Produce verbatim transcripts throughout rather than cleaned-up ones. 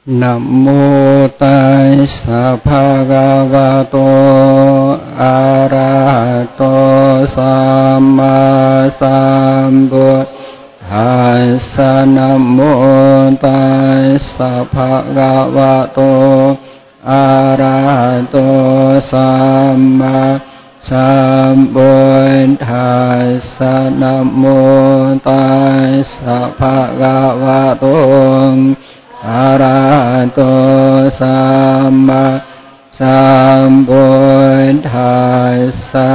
Nam mô Tassa Bhagavato Arahato Samma Sambuddhassa. Nam mô Tassa Bhagavato Arahato Samma Sambuddhassa. Nam mô Tassa Bhagavato Arahato Samma Sambuddhassa.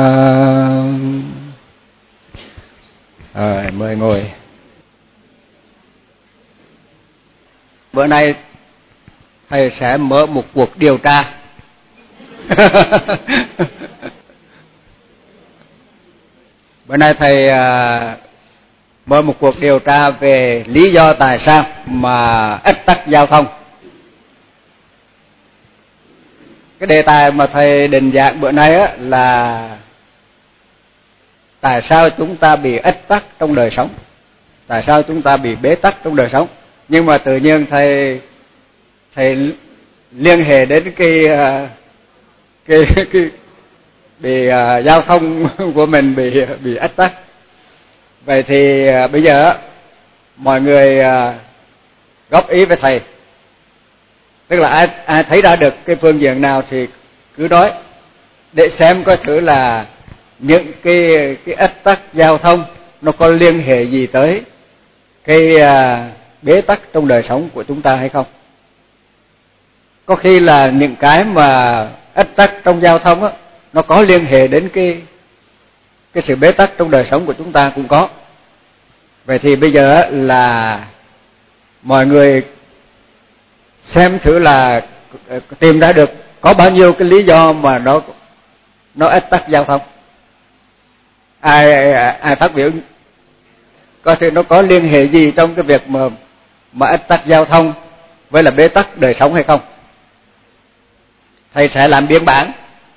Rồi, mời ngồi. Bữa nay thầy sẽ mở một cuộc điều tra. Bữa nay thầy uh, mở một cuộc điều tra về lý do tại sao mà ách tắc giao thông. Cái đề tài mà thầy định giảng bữa nay á là tại sao chúng ta bị ách tắc trong đời sống, tại sao chúng ta bị bế tắc trong đời sống. Nhưng mà tự nhiên thầy thầy liên hệ đến cái cái cái bị uh, giao thông của mình bị bị ách tắc. Vậy thì uh, bây giờ mọi người uh, góp ý với thầy, tức là ai ai thấy ra được cái phương diện nào thì cứ nói, để xem coi thử là những cái cái ách tắc giao thông nó có liên hệ gì tới cái uh, bế tắc trong đời sống của chúng ta hay không. Có khi là những cái mà ách tắc trong giao thông á, nó có liên hệ đến cái cái sự bế tắc trong đời sống của chúng ta cũng có. Vậy thì bây giờ là mọi người xem thử là tìm ra được có bao nhiêu cái lý do mà nó nó ách tắc giao thông. Ai ai phát biểu coi thử nó có liên hệ gì trong cái việc mà mà ách tắc giao thông với là bế tắc đời sống hay không. Thầy sẽ làm biên bản.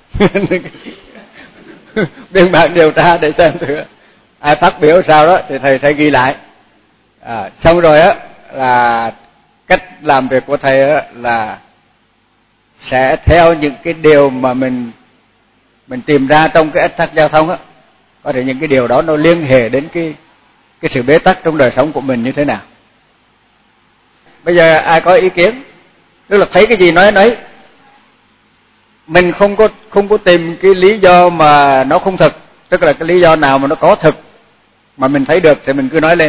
Biên bản điều tra để xem thử ai phát biểu sao đó thì thầy sẽ ghi lại. À, xong rồi á là cách làm việc của thầy á là sẽ theo những cái điều mà mình mình tìm ra trong cái ách tắc giao thông á, có thể những cái điều đó nó liên hệ đến cái cái sự bế tắc trong đời sống của mình như thế nào. Bây giờ ai có ý kiến, tức là thấy cái gì nói nấy. Mình không có không có tìm cái lý do mà nó không thực, tức là cái lý do nào mà nó có thực mà mình thấy được thì mình cứ nói lên.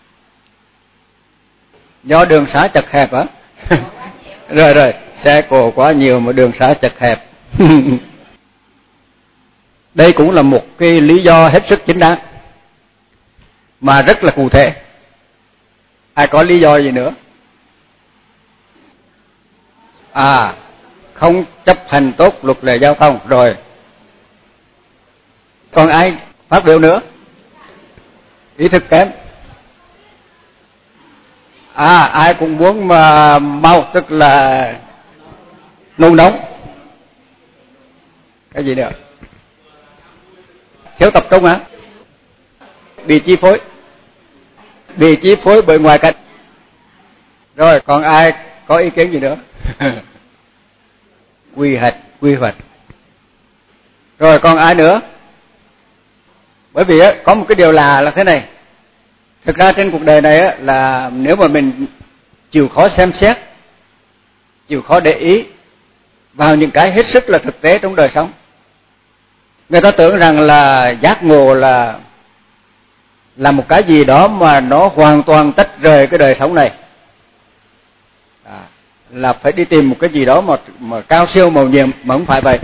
Do đường xá chật hẹp hả? Rồi rồi, xe cộ quá nhiều mà đường xá chật hẹp. Đây cũng là một cái lý do hết sức chính đáng mà rất là cụ thể. Ai có lý do gì nữa? À, không chấp hành tốt luật lệ giao thông. Rồi, còn ai phát biểu nữa? Ý thức kém. À, ai cũng muốn mà mau, tức là nôn nóng. Cái gì nữa? Thiếu tập trung hả? Bị chi phối. Bị chi phối bởi ngoại cảnh. Rồi, còn ai có ý kiến gì nữa? Quy hoạch, quy hoạch. Rồi, còn ai nữa? Bởi vì á, có một cái điều lạ là thế này. Thực ra trên cuộc đời này á, là nếu mà mình chịu khó xem xét, chịu khó để ý vào những cái hết sức là thực tế trong đời sống. Người ta tưởng rằng là giác ngộ là là một cái gì đó mà nó hoàn toàn tách rời cái đời sống này. À, là phải đi tìm một cái gì đó mà, mà cao siêu màu nhiệm, mà không phải vậy.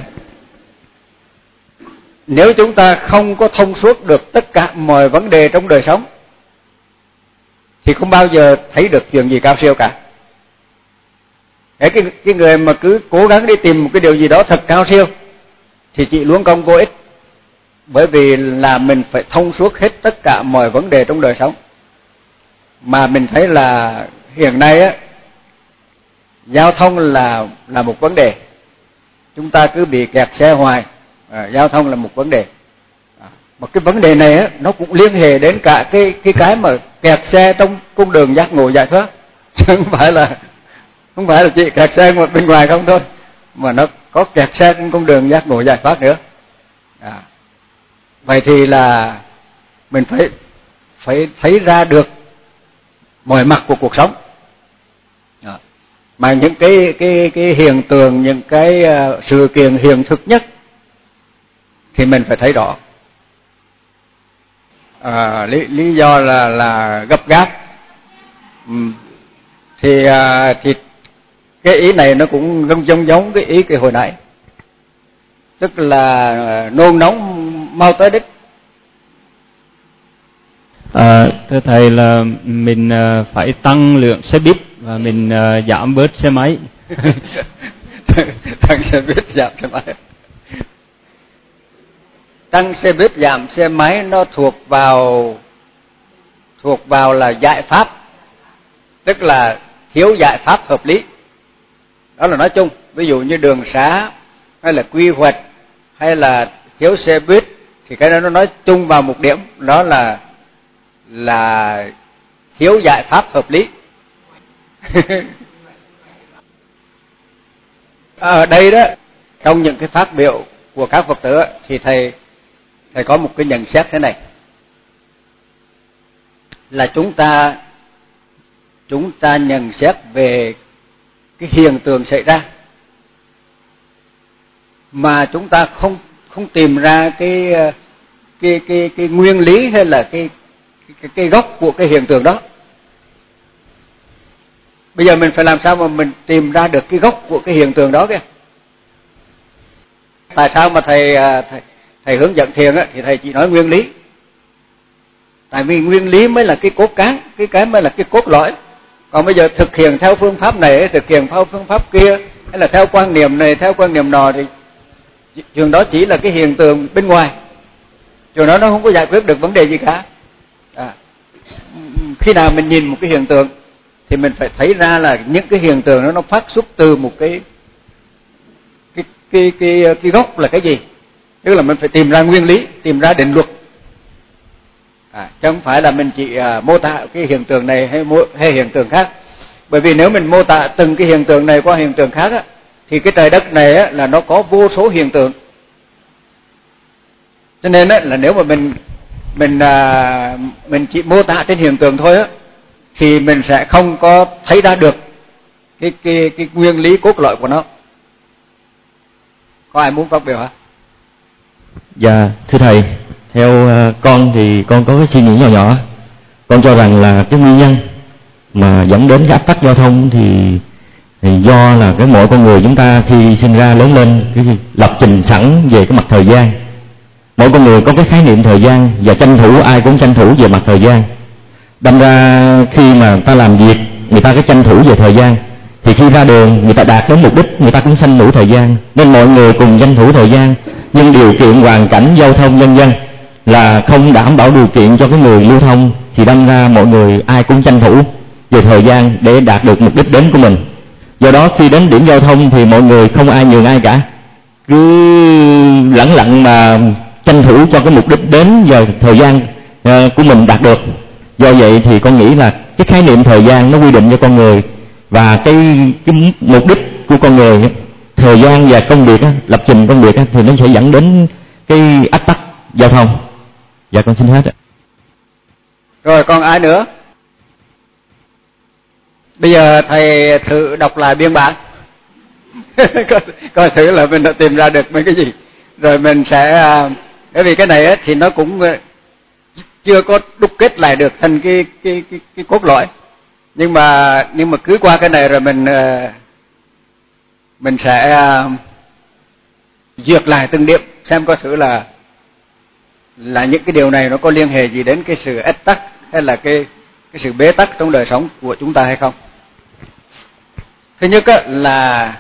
Nếu chúng ta không có thông suốt được tất cả mọi vấn đề trong đời sống thì không bao giờ thấy được chuyện gì cao siêu cả. Cái, cái người mà cứ cố gắng đi tìm một cái điều gì đó thật cao siêu thì chỉ luống công vô ích. Bởi vì là mình phải thông suốt hết tất cả mọi vấn đề trong đời sống. Mà mình thấy là hiện nay á, giao thông là là một vấn đề. Chúng ta cứ bị kẹt xe hoài. À, giao thông là một vấn đề. À, mà cái vấn đề này á, nó cũng liên hệ đến cả cái cái cái mà kẹt xe trong cung đường giác ngộ giải thoát. Chứ không phải là Không phải là chỉ kẹt xe một bên ngoài không thôi, mà nó có kẹt xe trên con đường giác ngộ giải thoát nữa. À, vậy thì là mình phải phải thấy ra được mọi mặt của cuộc sống. À, mà những cái cái cái hiện tượng, những cái uh, sự kiện hiện thực nhất thì mình phải thấy rõ. À, lý lý do là là gấp gáp. Ừ. Thì uh, thì cái ý này nó cũng giống giống giống cái ý cái hồi nãy, tức là nôn nóng mau tới đích. À, thưa thầy là mình phải tăng lượng xe buýt và mình giảm bớt xe máy. Tăng xe buýt giảm xe máy. Tăng xe buýt giảm xe máy nó thuộc vào thuộc vào là giải pháp, tức là thiếu giải pháp hợp lý. Đó là nói chung, ví dụ như đường xá hay là quy hoạch hay là thiếu xe buýt thì cái đó nó nói chung vào một điểm, đó là là thiếu giải pháp hợp lý. Ở đây đó, trong những cái phát biểu của các Phật tử thì thầy thầy có một cái nhận xét thế này, là chúng ta chúng ta nhận xét về cái hiện tượng xảy ra mà chúng ta không không tìm ra cái cái cái cái nguyên lý hay là cái cái cái gốc của cái hiện tượng đó. Bây giờ mình phải làm sao mà mình tìm ra được cái gốc của cái hiện tượng đó kìa. Tại sao mà thầy thầy, thầy hướng dẫn thiền á thì thầy chỉ nói nguyên lý. Tại vì nguyên lý mới là cái cốt cán, cái cái mới là cái cốt lõi. Còn bây giờ thực hiện theo phương pháp này, thực hiện theo phương pháp kia, hay là theo quan niệm này, theo quan niệm nọ thì trường đó chỉ là cái hiện tượng bên ngoài. Trường đó nó không có giải quyết được vấn đề gì cả. À, khi nào mình nhìn một cái hiện tượng thì mình phải thấy ra là những cái hiện tượng đó nó phát xuất từ một cái cái cái cái cái gốc là cái gì. Tức là mình phải tìm ra nguyên lý, tìm ra định luật. À, chứ không phải là mình chỉ à, mô tả cái hiện tượng này hay, mô, hay hiện tượng khác. Bởi vì nếu mình mô tả từng cái hiện tượng này qua hiện tượng khác á, thì cái trời đất này á, là nó có vô số hiện tượng. Cho nên á, là nếu mà mình mình à, mình chỉ mô tả trên hiện tượng thôi á, thì mình sẽ không có thấy ra được cái cái cái nguyên lý cốt lõi của nó. Có ai muốn phát biểu hả? Dạ thưa thầy, theo con thì con có cái suy nghĩ nhỏ nhỏ. Con cho rằng là cái nguyên nhân mà dẫn đến cái ách tắc giao thông thì, thì do là cái mỗi con người chúng ta khi sinh ra lớn lên cái lập trình sẵn về cái mặt thời gian. Mỗi con người có cái khái niệm thời gian và tranh thủ, ai cũng tranh thủ về mặt thời gian. Đâm ra khi mà ta làm việc, người ta cái tranh thủ về thời gian, thì khi ra đường người ta đạt đến mục đích, người ta cũng tranh thủ thời gian. Nên mọi người cùng tranh thủ thời gian, nhưng điều kiện hoàn cảnh giao thông nhân dân là không đảm bảo điều kiện cho cái người lưu thông, thì đâm ra mọi người ai cũng tranh thủ về thời gian để đạt được mục đích đến của mình. Do đó khi đến điểm giao thông thì mọi người không ai nhường ai cả, cứ lẳng lặng mà tranh thủ cho cái mục đích đến và thời gian của mình đạt được. Do vậy thì con nghĩ là cái khái niệm thời gian nó quy định cho con người, và cái, cái mục đích của con người, thời gian và công việc, lập trình công việc thì nó sẽ dẫn đến cái ách tắc giao thông. Dạ con xin hết ạ. Rồi còn ai nữa? Bây giờ thầy thử đọc lại biên bản. coi, coi thử là mình đã tìm ra được mấy cái gì. Rồi mình sẽ, bởi vì cái này ấy, thì nó cũng chưa có đúc kết lại được thành cái cái cái, cái cốt lõi. Nhưng mà nhưng mà cứ qua cái này rồi mình mình sẽ duyệt lại từng điểm, xem có thử là là những cái điều này nó có liên hệ gì đến cái sự ách tắc hay là cái cái sự bế tắc trong đời sống của chúng ta hay không. Thứ nhất á, là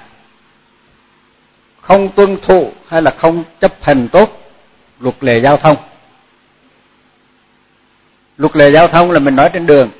không tuân thủ hay là không chấp hành tốt luật lệ giao thông. Luật lệ giao thông là mình nói trên đường.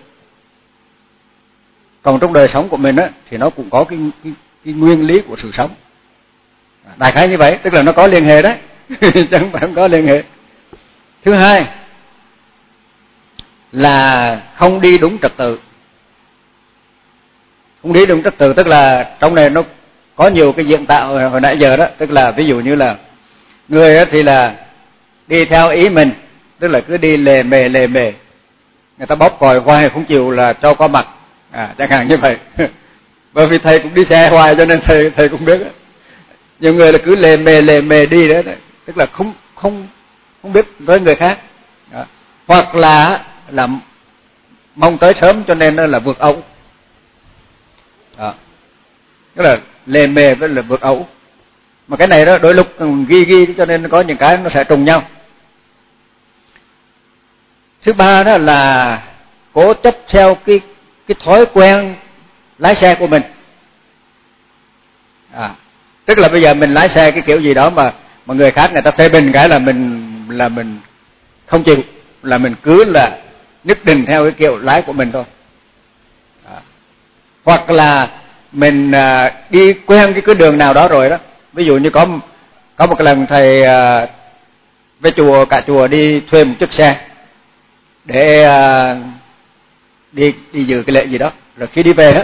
Còn trong đời sống của mình á, thì nó cũng có cái, cái, cái nguyên lý của sự sống. Đại khái như vậy, tức là nó có liên hệ đấy, chứ không phải không có liên hệ. Thứ hai là không đi đúng trật tự. Không đi đúng trật tự, tức là trong này nó có nhiều cái diễn tạo hồi nãy giờ đó, tức là ví dụ như là người đó thì là đi theo ý mình, tức là cứ đi lề mề lề mề, người ta bóp còi hoài không chịu là cho qua mặt, à, chẳng hạn như vậy. Bởi vì thầy cũng đi xe hoài cho nên thầy thầy cũng biết đó. Nhiều người là cứ lề mề lề mề đi đó, đó, tức là không không không biết với người khác, đó. Hoặc là là mong tới sớm cho nên là vượt ẩu, đó. Tức là lề mề với là vượt ẩu, mà cái này đó đôi lúc ghi ghi cho nên có những cái nó sẽ trùng nhau. Thứ ba đó là cố chấp theo cái cái thói quen lái xe của mình, à, tức là bây giờ mình lái xe cái kiểu gì đó mà mà người khác người ta phê bình cái là mình là mình không chịu, là mình cứ là nhất định theo cái kiểu lái của mình thôi, à. Hoặc là mình à, đi quen cái cái đường nào đó rồi đó, ví dụ như có có một lần thầy à, về chùa cả chùa đi thuê một chiếc xe để à, đi đi dự cái lễ gì đó, rồi khi đi về đó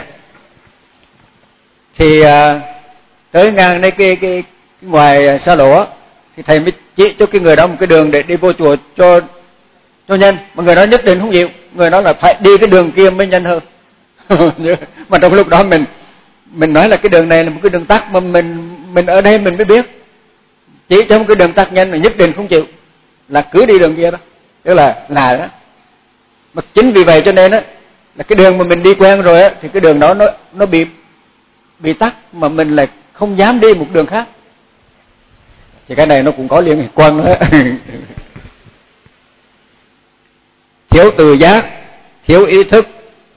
thì à, tới ngang đây cái, cái cái ngoài xa lộ á, thì thầy mới chỉ cho cái người đó một cái đường để đi vô chùa cho cho nhanh, mà người đó nhất định không chịu, người đó là phải đi cái đường kia mới nhanh hơn. Mà trong lúc đó mình mình nói là cái đường này là một cái đường tắt mà mình mình ở đây mình mới biết, chỉ trong cái đường tắt nhanh là nhất định không chịu, là cứ đi đường kia đó, tức là là đó. Mà chính vì vậy cho nên á là cái đường mà mình đi quen rồi á thì cái đường đó nó nó bị bị tắc, mà mình lại không dám đi một đường khác, thì cái này nó cũng có liên quan nữa. Thiếu tự giác, thiếu ý thức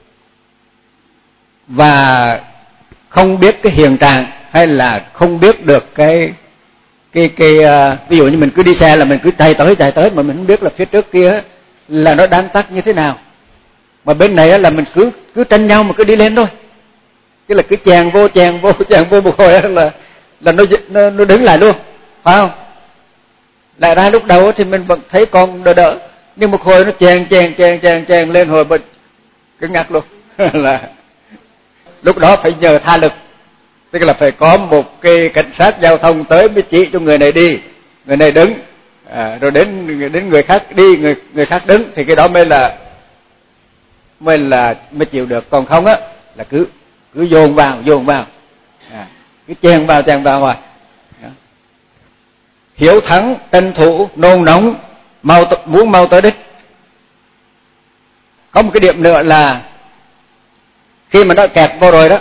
và không biết cái hiện trạng, hay là không biết được cái cái cái uh, ví dụ như mình cứ đi xe là mình cứ chạy tới chạy tới mà mình không biết là phía trước kia là nó đang tắc như thế nào, mà bên này là mình cứ cứ tranh nhau mà cứ đi lên thôi, cái là cứ chèn vô chèn vô chèn vô một hồi là là nó nó, nó đứng lại luôn, phải không? Lại ra lúc đầu thì mình vẫn thấy còn đỡ đỡ, nhưng một hồi nó chèn chèn chèn chèn chèn lên hồi mình cứ ngắt luôn. Là lúc đó phải nhờ tha lực, tức là phải có một cái cảnh sát giao thông tới mới chỉ cho người này đi, người này đứng, à, rồi đến đến người khác đi, người người khác đứng, thì cái đó mới là mới là mới chịu được, còn không á là cứ cứ dồn vào dồn vào, à, cứ chen vào chen vào hoài. Hiếu thắng, tranh thủ, nôn nóng, mau muốn mau tới đích. Có một cái điểm nữa là khi mà nó kẹt vô rồi đó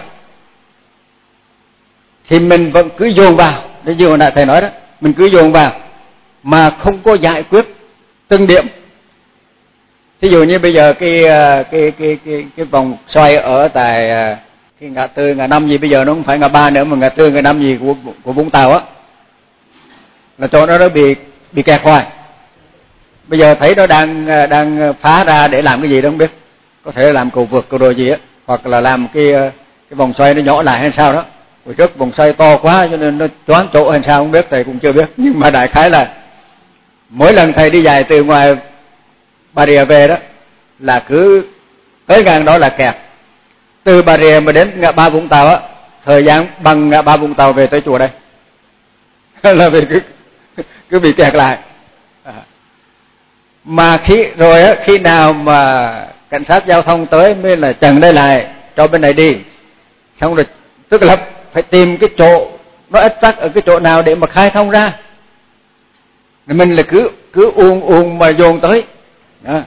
thì mình vẫn cứ dồn vào, như hồi nãy thầy nói đó, mình cứ dồn vào mà không có giải quyết từng điểm. Ví dụ như bây giờ cái cái cái cái cái vòng xoay ở tại cái ngã tư ngã năm gì, bây giờ nó không phải ngã ba nữa mà ngã tư ngã năm gì của của Vũng Tàu á, là chỗ đó nó bị bị kẹt hoài. Bây giờ thấy nó đang đang phá ra để làm cái gì đó không biết, có thể làm cầu vượt cầu đồ gì á, hoặc là làm cái cái vòng xoay nó nhỏ lại hay sao đó. Hồi trước vòng xoay to quá cho nên nó choáng chỗ hay sao không biết, thầy cũng chưa biết, nhưng mà đại khái là mỗi lần thầy đi dài từ ngoài Bà Rịa về đó là cứ tới ngang đó là kẹt. Từ Bà Rịa mà đến ngã ba Vũng Tàu á, thời gian bằng ngã ba Vũng Tàu về tới chùa đây. Là vì cứ cứ bị kẹt lại. À. Mà khi rồi á, khi nào mà cảnh sát giao thông tới mới là chặn đây lại cho bên này đi, xong rồi tức là phải tìm cái chỗ nó ách tắc ở cái chỗ nào để mà khai thông ra, rồi mình là cứ cứ uồn uồn mà dồn tới đó.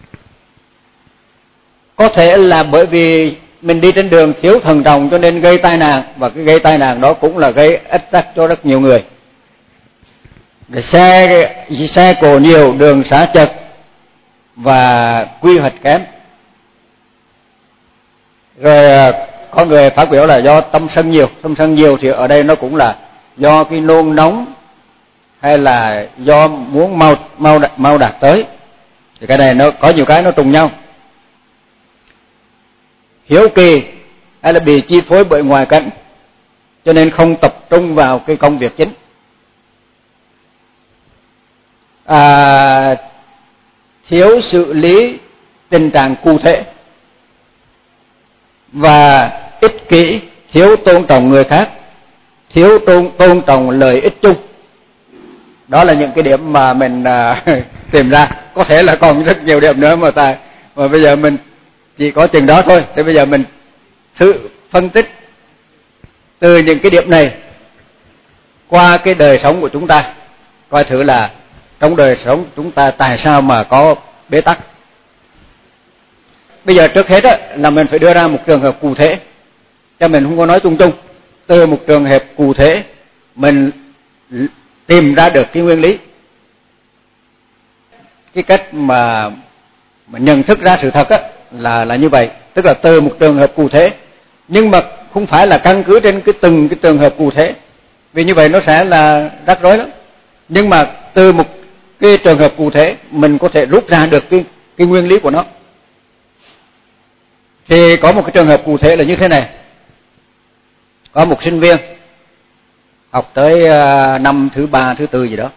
Có thể là bởi vì mình đi trên đường thiếu thận trọng cho nên gây tai nạn, và cái gây tai nạn đó cũng là gây ách tắc cho rất nhiều người. Để xe xe cộ nhiều, đường xá chật và quy hoạch kém. Rồi có người phát biểu là do tâm sân nhiều, tâm sân nhiều thì ở đây nó cũng là do cái nôn nóng hay là do muốn mau mau mau đạt tới. Thì cái này nó có nhiều cái nó trùng nhau. Hiếu kỳ hay là bị chi phối bởi ngoại cảnh cho nên không tập trung vào cái công việc chính. À, thiếu xử lý tình trạng cụ thể và ích kỷ, thiếu tôn trọng người khác, thiếu tôn, tôn trọng lợi ích chung. Đó là những cái điểm mà mình à, tìm ra. Có thể là còn rất nhiều điểm nữa mà ta mà bây giờ mình chỉ có chừng đó thôi. Thế bây giờ mình thử phân tích từ những cái điểm này qua cái đời sống của chúng ta, coi thử là trong đời sống chúng ta tại sao mà có bế tắc. Bây giờ trước hết á, là mình phải đưa ra một trường hợp cụ thể, cho mình không có nói chung chung. Từ một trường hợp cụ thể mình tìm ra được cái nguyên lý. Cái cách mà, mà nhận thức ra sự thật á, là là như vậy, tức là từ một trường hợp cụ thể, nhưng mà không phải là căn cứ trên cái từng cái trường hợp cụ thể, vì như vậy nó sẽ là rắc rối lắm. Nhưng mà từ một cái trường hợp cụ thể mình có thể rút ra được cái, cái nguyên lý của nó. Thì có một cái trường hợp cụ thể là như thế này. Có một sinh viên học tới năm thứ ba, thứ tư gì đó,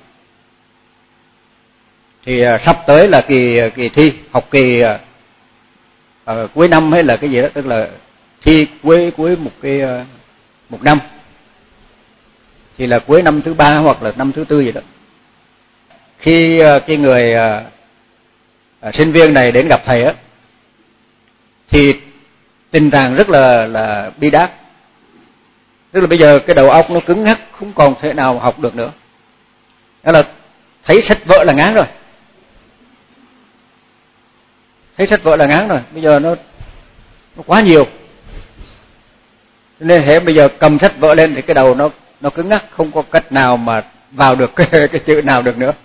thì sắp tới là kỳ kỳ thi, học kỳ uh, cuối năm hay là cái gì đó, tức là thi cuối cuối một cái uh, một năm, thì là cuối năm thứ ba hoặc là năm thứ tư gì đó. Khi uh, cái người uh, uh, sinh viên này đến gặp thầy á, thì tình trạng rất là là bi đát. Tức là bây giờ cái đầu óc nó cứng ngắc, không còn thể nào học được nữa. Đó là thấy sách vở là ngán rồi. Thấy sách vở là ngán rồi, bây giờ nó nó quá nhiều. Nên hệ bây giờ cầm sách vở lên thì cái đầu nó nó cứng ngắc, không có cách nào mà vào được cái, cái chữ nào được nữa.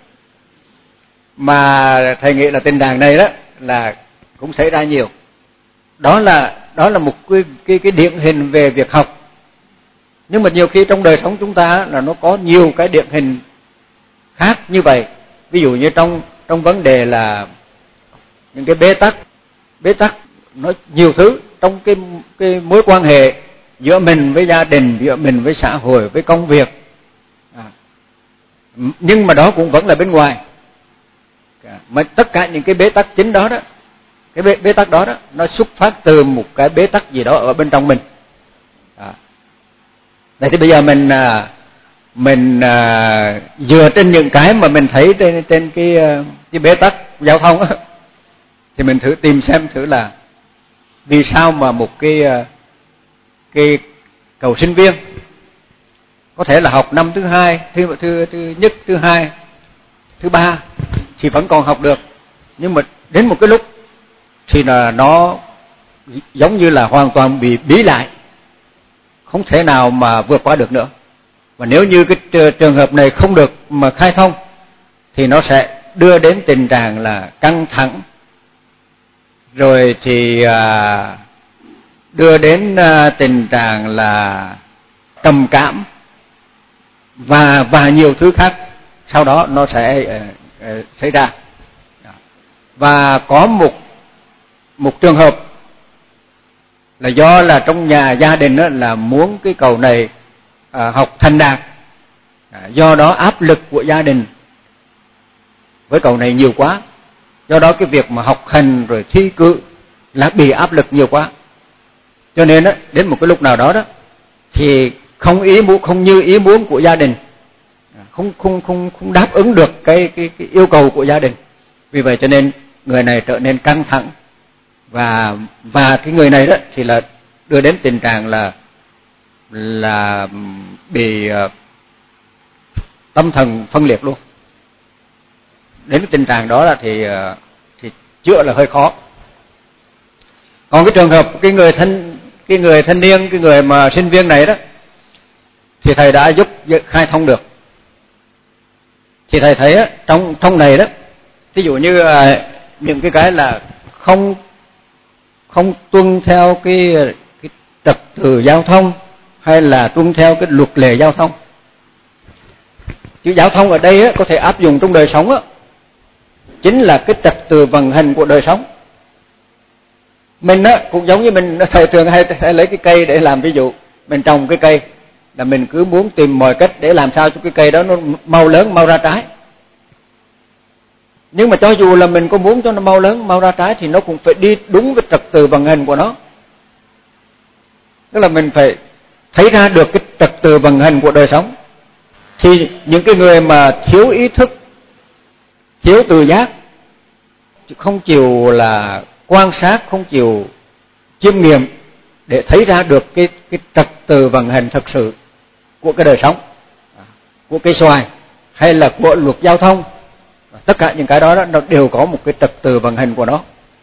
Mà thầy nghĩ là tình trạng này đó là cũng xảy ra nhiều. Đó là đó là một cái cái cái điển hình về việc học. Nhưng mà nhiều khi trong đời sống chúng ta là nó có nhiều cái điển hình khác như vậy. Ví dụ như trong trong vấn đề là những cái bế tắc, bế tắc nó nhiều thứ trong cái cái mối quan hệ giữa mình với gia đình, giữa mình với xã hội, với công việc. À. Nhưng mà đó cũng vẫn là bên ngoài. Mà tất cả những cái bế tắc chính đó đó, cái bế, bế tắc đó đó nó xuất phát từ một cái bế tắc gì đó ở bên trong mình. À. Vậy thì bây giờ mình mình à, dựa trên những cái mà mình thấy trên trên cái cái bế tắc giao thông á, thì mình thử tìm xem thử là vì sao mà một cái cái cậu sinh viên có thể là học năm thứ hai, thứ thứ thứ nhất, thứ hai, thứ ba thì vẫn còn học được, nhưng mà đến một cái lúc thì là nó giống như là hoàn toàn bị bí lại, không thể nào mà vượt qua được nữa. Và nếu như cái trường hợp này không được mà khai thông thì nó sẽ đưa đến tình trạng là căng thẳng, rồi thì à, đưa đến à, tình trạng là trầm cảm và và nhiều thứ khác sau đó nó sẽ à, à, xảy ra. Và có một một trường hợp là do là trong nhà gia đình đó là muốn cái cậu này à, học thành đạt, à, do đó áp lực của gia đình với cậu này nhiều quá, do đó cái việc mà học hành rồi thi cử là bị áp lực nhiều quá, cho nên đó, đến một cái lúc nào đó đó thì không ý muốn không như ý muốn của gia đình, không không không không đáp ứng được cái cái, cái yêu cầu của gia đình. Vì vậy cho nên người này trở nên căng thẳng, và và cái người này đó thì là đưa đến tình trạng là là bị uh, tâm thần phân liệt luôn. Đến cái tình trạng đó là thì uh, thì chữa là hơi khó. Còn cái trường hợp cái người thanh cái người thanh niên, cái người mà sinh viên này đó thì thầy đã giúp khai thông được. Thì thầy thấy á, trong trong này đó, ví dụ như uh, những cái cái là không không tuân theo cái cái trật tự giao thông hay là tuân theo cái luật lệ giao thông. Chứ giao thông ở đây á, có thể áp dụng trong đời sống á, chính là cái trật tự vận hành của đời sống. Mình á cũng giống như mình thầy thường hay, hay lấy cái cây để làm ví dụ, mình trồng cái cây là mình cứ muốn tìm mọi cách để làm sao cho cái cây đó nó mau lớn, mau ra trái. Nhưng mà cho dù là mình có muốn cho nó mau lớn, mau ra trái thì nó cũng phải đi đúng với trật tự vận hành của nó. Tức là mình phải thấy ra được cái trật tự vận hành của đời sống. Thì những cái người mà thiếu ý thức, thiếu tự giác, không chịu là quan sát, không chịu chiêm nghiệm để thấy ra được cái cái trật tự vận hành thực sự của cái đời sống, của cây xoài hay là của luật giao thông, tất cả những cái đó, đó nó đều có một cái trật tự vận hành của nó.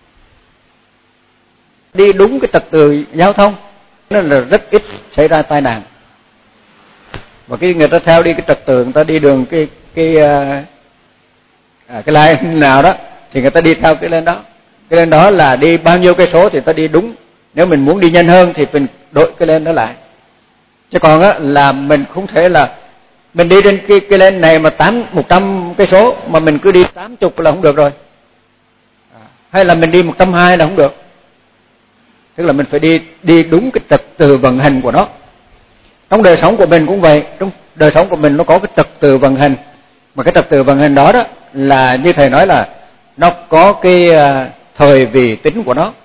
Đi đúng cái trật tự giao thông nên là rất ít xảy ra tai nạn. Và cái người ta theo đi cái trật tự, người ta đi đường cái cái à, cái lane nào đó thì người ta đi theo cái lên đó. Cái lên đó là đi bao nhiêu cây số thì ta đi đúng. Nếu mình muốn đi nhanh hơn thì mình đổi cái lên đó lại. Chứ còn á là mình không thể là mình đi trên cái cái lên này mà tám một trăm cây số mà mình cứ đi tám mươi là không được rồi. À, hay là mình đi một trăm hai mươi là không được. Tức là mình phải đi đi đúng cái trật tự vận hành của nó. Trong đời sống của mình cũng vậy, trong đời sống của mình nó có cái trật tự vận hành. Mà cái trật tự vận hành đó đó là như thầy nói là nó có cái thời vị tính của nó.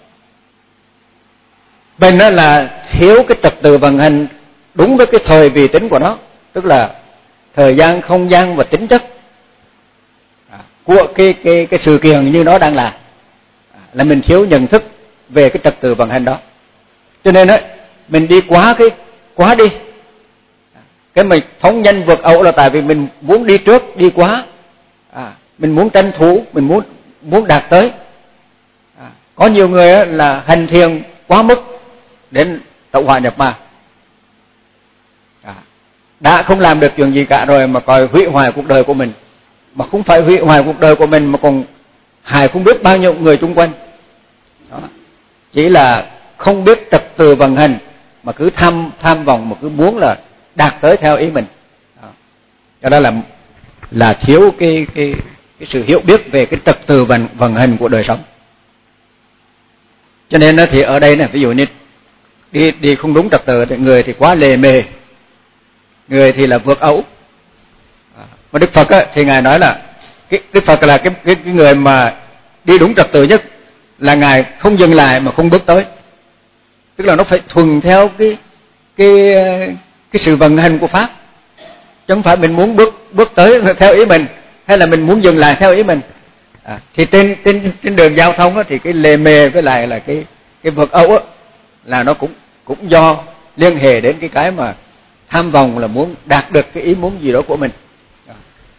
Mình đó là thiếu cái trật tự vận hành đúng với cái thời vị tính của nó, tức là thời gian, không gian và tính chất của cái cái cái sự kiện như nó đang là là mình thiếu nhận thức về cái trật tự vận hành đó. Cho nên đó mình đi quá cái quá đi. Cái mình phóng nhanh vượt ẩu là tại vì mình muốn đi trước, đi quá. À, mình muốn tranh thủ, mình muốn muốn đạt tới. À, có nhiều người là hành thiền quá mức đến tẩu hỏa nhập ma. À, đã không làm được chuyện gì cả rồi mà coi hủy hoại cuộc đời của mình. Mà không phải hủy hoại cuộc đời của mình mà còn hại không biết bao nhiêu người xung quanh. Đó. Chỉ là không biết trật tự vận hành mà cứ tham tham vọng, mà cứ muốn là đạt tới theo ý mình. Đó. Cho đó là là thiếu cái cái cái sự hiểu biết về cái trật tự vận vận hành của đời sống. Cho nên thì ở đây này, ví dụ như đi đi không đúng trật tự thì người thì quá lề mề, người thì là vượt ẩu. Mà Đức Phật á, thì ngài nói là cái Đức Phật là cái, cái cái người mà đi đúng trật tự nhất, là ngài không dừng lại mà không bước tới. Tức là nó phải thuần theo cái cái cái sự vận hành của pháp, chứ không phải mình muốn bước bước tới theo ý mình hay là mình muốn dừng lại theo ý mình. À, thì trên trên trên đường giao thông á, thì cái lề mề với lại là cái cái vượt ẩu á, là nó cũng cũng do liên hệ đến cái cái mà tham vọng, là muốn đạt được cái ý muốn gì đó của mình. À.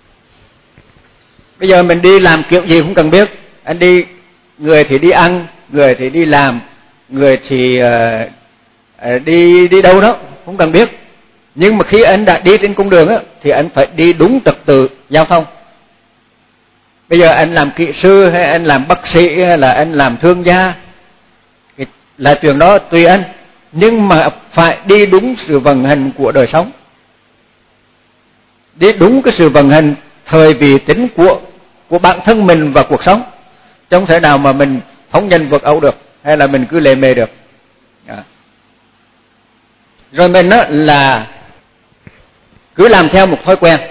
Bây giờ mình đi làm kiểu gì cũng cần biết. Anh đi, người thì đi ăn, người thì đi làm, người thì uh, đi đi đâu đó cũng cần biết. Nhưng mà khi anh đã đi trên cung đường á, thì anh phải đi đúng trật tự giao thông. Bây giờ anh làm kỹ sư hay anh làm bác sĩ hay là anh làm thương gia là chuyện đó tùy anh, nhưng mà phải đi đúng sự vận hành của đời sống, đi đúng cái sự vận hành thời vị tính của của bản thân mình và cuộc sống, chứ không thể nào mà mình phóng nhanh vượt ẩu được, hay là mình cứ lề mề được. À. Rồi mình đó là cứ làm theo một thói quen.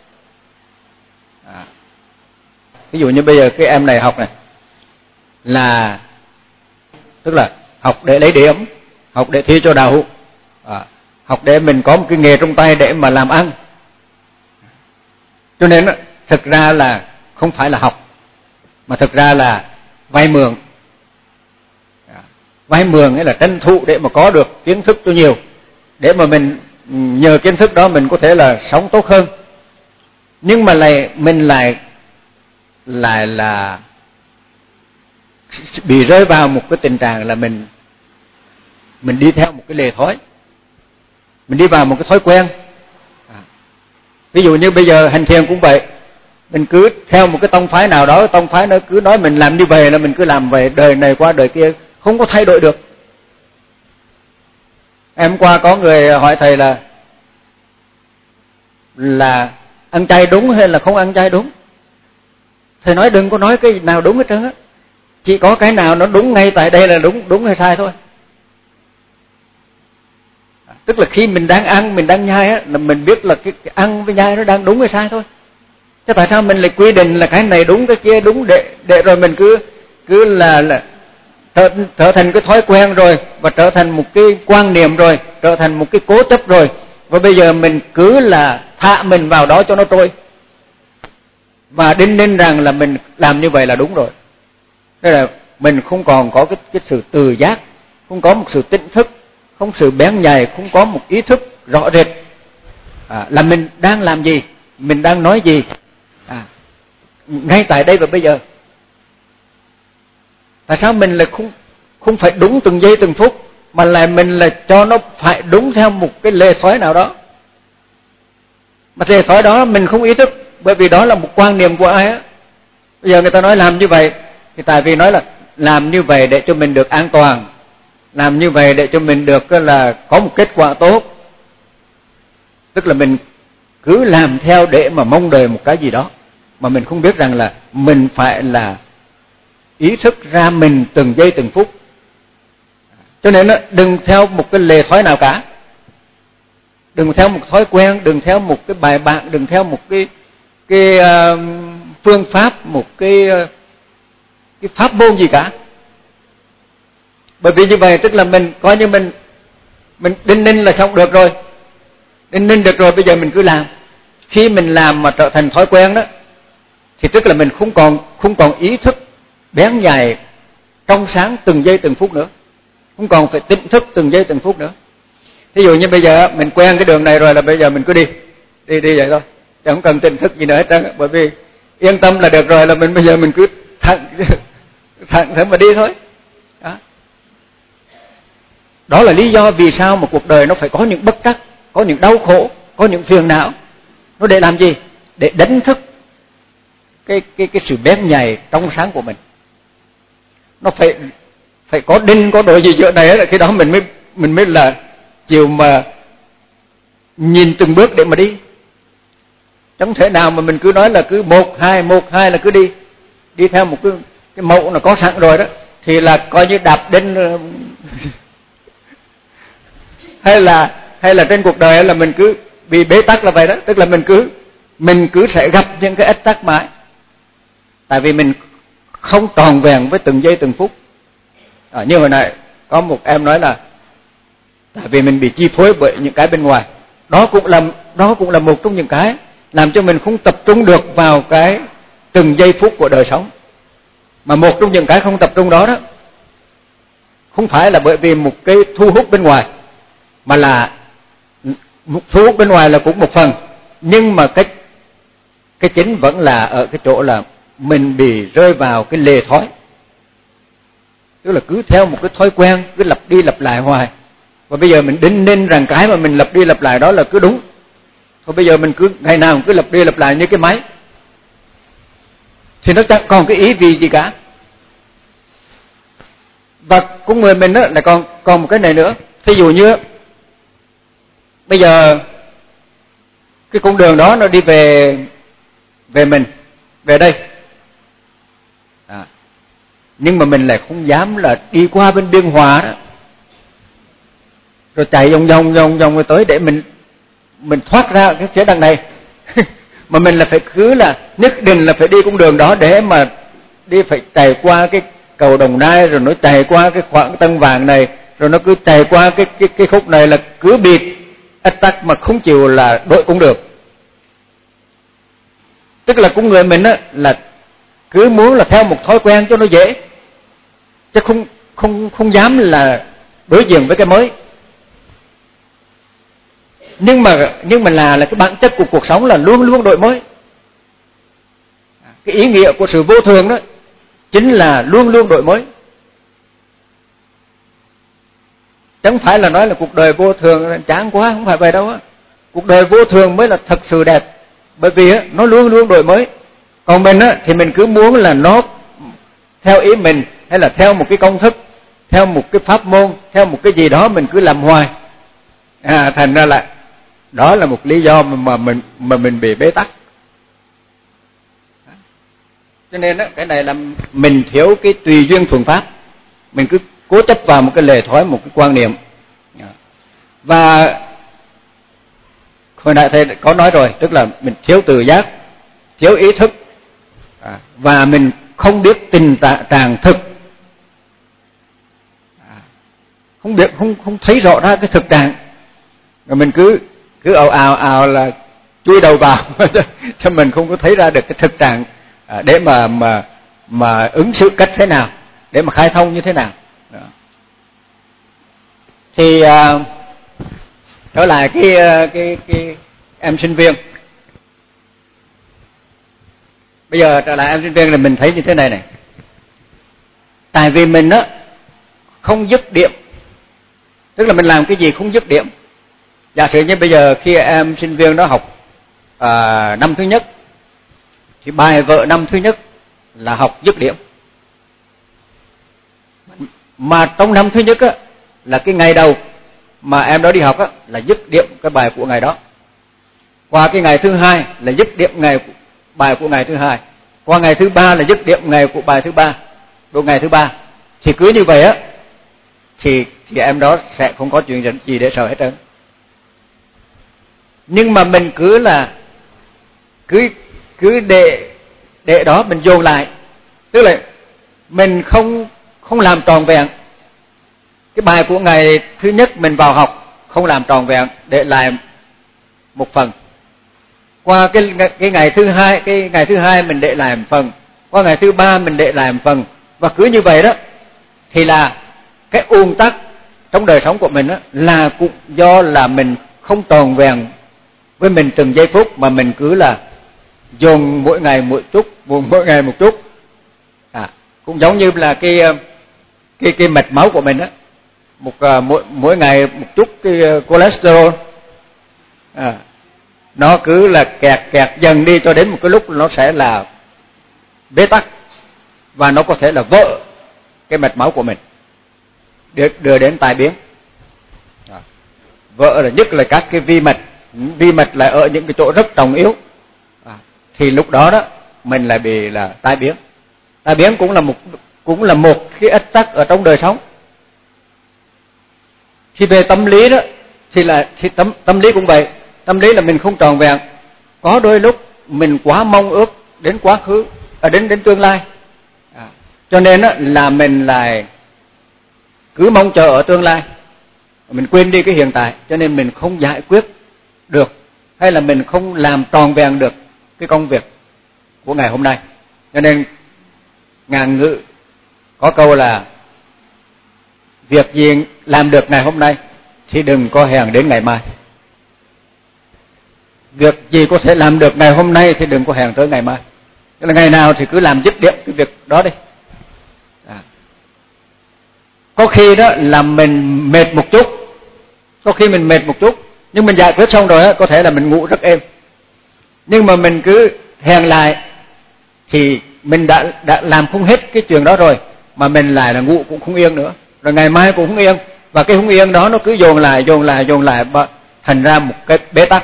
À. Ví dụ như bây giờ cái em này học này là tức là học để lấy điểm, học để thi cho đậu, à, học để mình có một cái nghề trong tay để mà làm ăn. Cho nên đó, thực ra là không phải là học, mà thực ra là vay mượn. À, vay mượn hay là tranh thủ để mà có được kiến thức cho nhiều, để mà mình nhờ kiến thức đó mình có thể là sống tốt hơn. Nhưng mà lại mình lại lại là bị rơi vào một cái tình trạng là mình mình đi theo một cái lề thói, mình đi vào một cái thói quen. À, ví dụ như bây giờ hành thiền cũng vậy, mình cứ theo một cái tông phái nào đó, tông phái nó cứ nói mình làm như vậy là mình cứ làm vậy, đời này qua đời kia, không có thay đổi được. Em qua có người hỏi thầy là là ăn chay đúng hay là không ăn chay đúng. Thầy nói đừng có nói cái nào đúng hết trơn á, chỉ có cái nào nó đúng ngay tại đây là đúng, đúng hay sai thôi. À, tức là khi mình đang ăn, mình đang nhai á, là mình biết là cái, cái ăn với nhai nó đang đúng hay sai thôi. Chứ tại sao mình lại quy định là cái này đúng, cái kia đúng, để để rồi mình cứ cứ là là trở, trở thành cái thói quen rồi, và trở thành một cái quan niệm rồi, trở thành một cái cố chấp rồi, và bây giờ mình cứ là thả mình vào đó cho nó trôi, và đinh ninh rằng là mình làm như vậy là đúng rồi. Thế là mình không còn có cái, cái sự tự giác, không có một sự tỉnh thức, không sự bén nhạy, không có một ý thức rõ rệt à, là mình đang làm gì, mình đang nói gì à, ngay tại đây và bây giờ. Tại sao mình lại không không phải đúng từng giây từng phút, mà lại mình là cho nó phải đúng theo một cái lề thói nào đó, mà lề thói đó mình không ý thức, bởi vì đó là một quan niệm của ai á. Bây giờ người ta nói làm như vậy thì tại vì nói là làm như vậy để cho mình được an toàn, làm như vậy để cho mình được là có một kết quả tốt, tức là mình cứ làm theo để mà mong đợi một cái gì đó, mà mình không biết rằng là mình phải là ý thức ra mình từng giây từng phút. Cho nên đừng theo một cái lề thói nào cả, đừng theo một thói quen, đừng theo một cái bài bản, đừng theo một cái cái uh, phương pháp, một cái uh, cái pháp môn gì cả. Bởi vì như vậy tức là mình coi như mình mình đinh ninh là xong được rồi, đinh ninh được rồi, bây giờ mình cứ làm. Khi mình làm mà trở thành thói quen đó, thì tức là mình không còn không còn ý thức bén nhạy trong sáng từng giây từng phút nữa, không còn phải tỉnh thức từng giây từng phút nữa. Ví dụ như bây giờ mình quen cái đường này rồi là bây giờ mình cứ đi đi đi vậy thôi, chẳng cần tỉnh thức gì nữa hết trơn, bởi vì yên tâm là được rồi, là mình bây giờ mình cứ thẳng thẳng thế mà đi thôi. Đó. Đó là lý do vì sao mà cuộc đời nó phải có những bất trắc, có những đau khổ, có những phiền não. Nó để làm gì? Để đánh thức cái cái cái sự bén nhạy trong sáng của mình. Nó phải phải có đinh có độ gì giữa này là cái đó mình mới mình mới là chịu mà nhìn từng bước để mà đi. Chẳng thể nào mà mình cứ nói là cứ một hai một hai là cứ đi đi theo một cái cái mẫu nó có sẵn rồi đó, thì là coi như đạp đinh hay là hay là trên cuộc đời là mình cứ bị bế tắc là vậy đó, tức là mình cứ mình cứ sẽ gặp những cái ách tắc mãi, tại vì mình không tròn vẹn với từng giây từng phút. À, như hồi nãy có một em nói là tại vì mình bị chi phối bởi những cái bên ngoài, đó cũng là đó cũng là một trong những cái làm cho mình không tập trung được vào cái từng giây phút của đời sống. Mà một trong những cái không tập trung đó đó không phải là bởi vì một cái thu hút bên ngoài, mà là một thu hút bên ngoài là cũng một phần, nhưng mà cái cái chính vẫn là ở cái chỗ là mình bị rơi vào cái lề thói, tức là cứ theo một cái thói quen, cứ lặp đi lặp lại hoài. Và bây giờ mình đinh ninh rằng cái mà mình lặp đi lặp lại đó là cứ đúng. Và bây giờ mình cứ ngày nào cứ lặp đi lặp lại như cái máy, thì nó chẳng còn cái ý vị gì cả. Và con người mình đó là còn còn một cái này nữa. Thí dụ như bây giờ cái con đường đó nó đi về về mình, về đây. À, nhưng mà mình lại không dám là đi qua bên Biên Hòa đó, rồi chạy vòng vòng vòng vòng rồi tới để mình mình thoát ra cái phía đằng này. Mà mình là phải cứ là nhất định là phải đi con đường đó để mà đi, phải chạy qua cái cầu Đồng Nai, rồi nó chạy qua cái khoảng Tân Vàng này, rồi nó cứ chạy qua cái cái cái khúc này, là cứ bịt ách tắc mà không chịu là đổi cũng được. Tức là con người mình á là cứ muốn là theo một thói quen cho nó dễ, chứ không không không dám là đối diện với cái mới. Nhưng mà nhưng mà là là cái bản chất của cuộc sống là luôn luôn đổi mới. Cái ý nghĩa của sự vô thường đó chính là luôn luôn đổi mới. Chẳng phải là nói là cuộc đời vô thường chán quá, không phải vậy đâu á. Cuộc đời vô thường mới là thật sự đẹp, bởi vì á nó luôn luôn đổi mới. Còn mình á thì mình cứ muốn là nó theo ý mình, hay là theo một cái công thức, theo một cái pháp môn, theo một cái gì đó mình cứ làm hoài. À, thành ra là đó là một lý do mà, mà mình mà mình bị bế tắc. Cho nên á cái này là mình thiếu cái tùy duyên thuận pháp, mình cứ cố chấp vào một cái lề thói, một cái quan niệm. Và hồi nãy thầy có nói rồi, tức là mình thiếu tự giác, thiếu ý thức, à, và mình không biết tình trạng thực. không biết, không không thấy rõ ra cái thực trạng, rồi mình cứ cứ ào ào ào là chui đầu vào cho mình không có thấy ra được cái thực trạng để mà mà mà ứng xử cách thế nào, để mà khai thông như thế nào. Đó. Thì à, trở lại cái cái cái em sinh viên. Bây giờ trở lại em sinh viên là mình thấy như thế này này. Tại vì mình á không dứt điểm, tức là mình làm cái gì không dứt điểm. Giả sử như bây giờ khi em sinh viên đó học à, năm thứ nhất, thì bài vở năm thứ nhất là học dứt điểm. Mà trong năm thứ nhất á, là cái ngày đầu mà em đó đi học á, là dứt điểm cái bài của ngày đó. Qua cái ngày thứ hai là dứt điểm ngày bài của ngày thứ hai. Qua ngày thứ ba là dứt điểm ngày của bài thứ ba, của ngày thứ ba. Thì cứ như vậy á, thì thì em đó sẽ không có chuyện gì để sợ hết trơn. Nhưng mà mình cứ là cứ cứ để để đó mình dồn lại, tức là mình không không làm tròn vẹn cái bài của ngày thứ nhất mình vào học, không làm tròn vẹn, để lại một phần. Qua cái cái ngày thứ hai, cái ngày thứ hai mình để lại một phần, qua ngày thứ ba mình để lại một phần, và cứ như vậy đó thì là cái ùn tắc trong đời sống của mình đó là cũng do là mình không tròn vẹn với mình từng giây phút, mà mình cứ là dồn mỗi ngày một chút, mỗi ngày một chút. À, cũng giống như là cái cái cái mạch máu của mình á, một uh, mỗi mỗi ngày một chút cái uh, cholesterol, à, nó cứ là kẹt kẹt dần đi cho đến một cái lúc nó sẽ là bế tắc, và nó có thể là vỡ cái mạch máu của mình, đưa, đưa đến tai biến. À, vỡ là nhất là các cái vi mạch, vi mạch là ở những cái chỗ rất trọng yếu, à, thì lúc đó đó mình lại bị là tai biến. Tai biến cũng là một cũng là một cái ách tắc ở trong đời sống. Thì về tâm lý đó thì là thì tâm tâm lý cũng vậy. Tâm lý là mình không tròn vẹn. Có đôi lúc mình quá mong ước đến quá khứ, à, đến đến tương lai, à, cho nên đó là mình lại cứ mong chờ ở tương lai, mình quên đi cái hiện tại, cho nên mình không giải quyết được, hay là mình không làm tròn vẹn được cái công việc của ngày hôm nay. Cho nên ngạn ngữ có câu là việc gì làm được ngày hôm nay thì đừng có hẹn đến ngày mai. Việc gì có thể làm được ngày hôm nay thì đừng có hẹn tới ngày mai. Tức là ngày nào thì cứ làm dứt điểm cái việc đó đi. À. Có khi đó là mình mệt một chút, có khi mình mệt một chút, nhưng mình giải quyết xong rồi á, có thể là mình ngủ rất êm. Nhưng mà mình cứ hẹn lại thì mình đã đã làm không hết cái chuyện đó rồi, mà mình lại là ngủ cũng không yên nữa, rồi ngày mai cũng không yên, và cái không yên đó nó cứ dồn lại dồn lại dồn lại thành ra một cái bế tắc.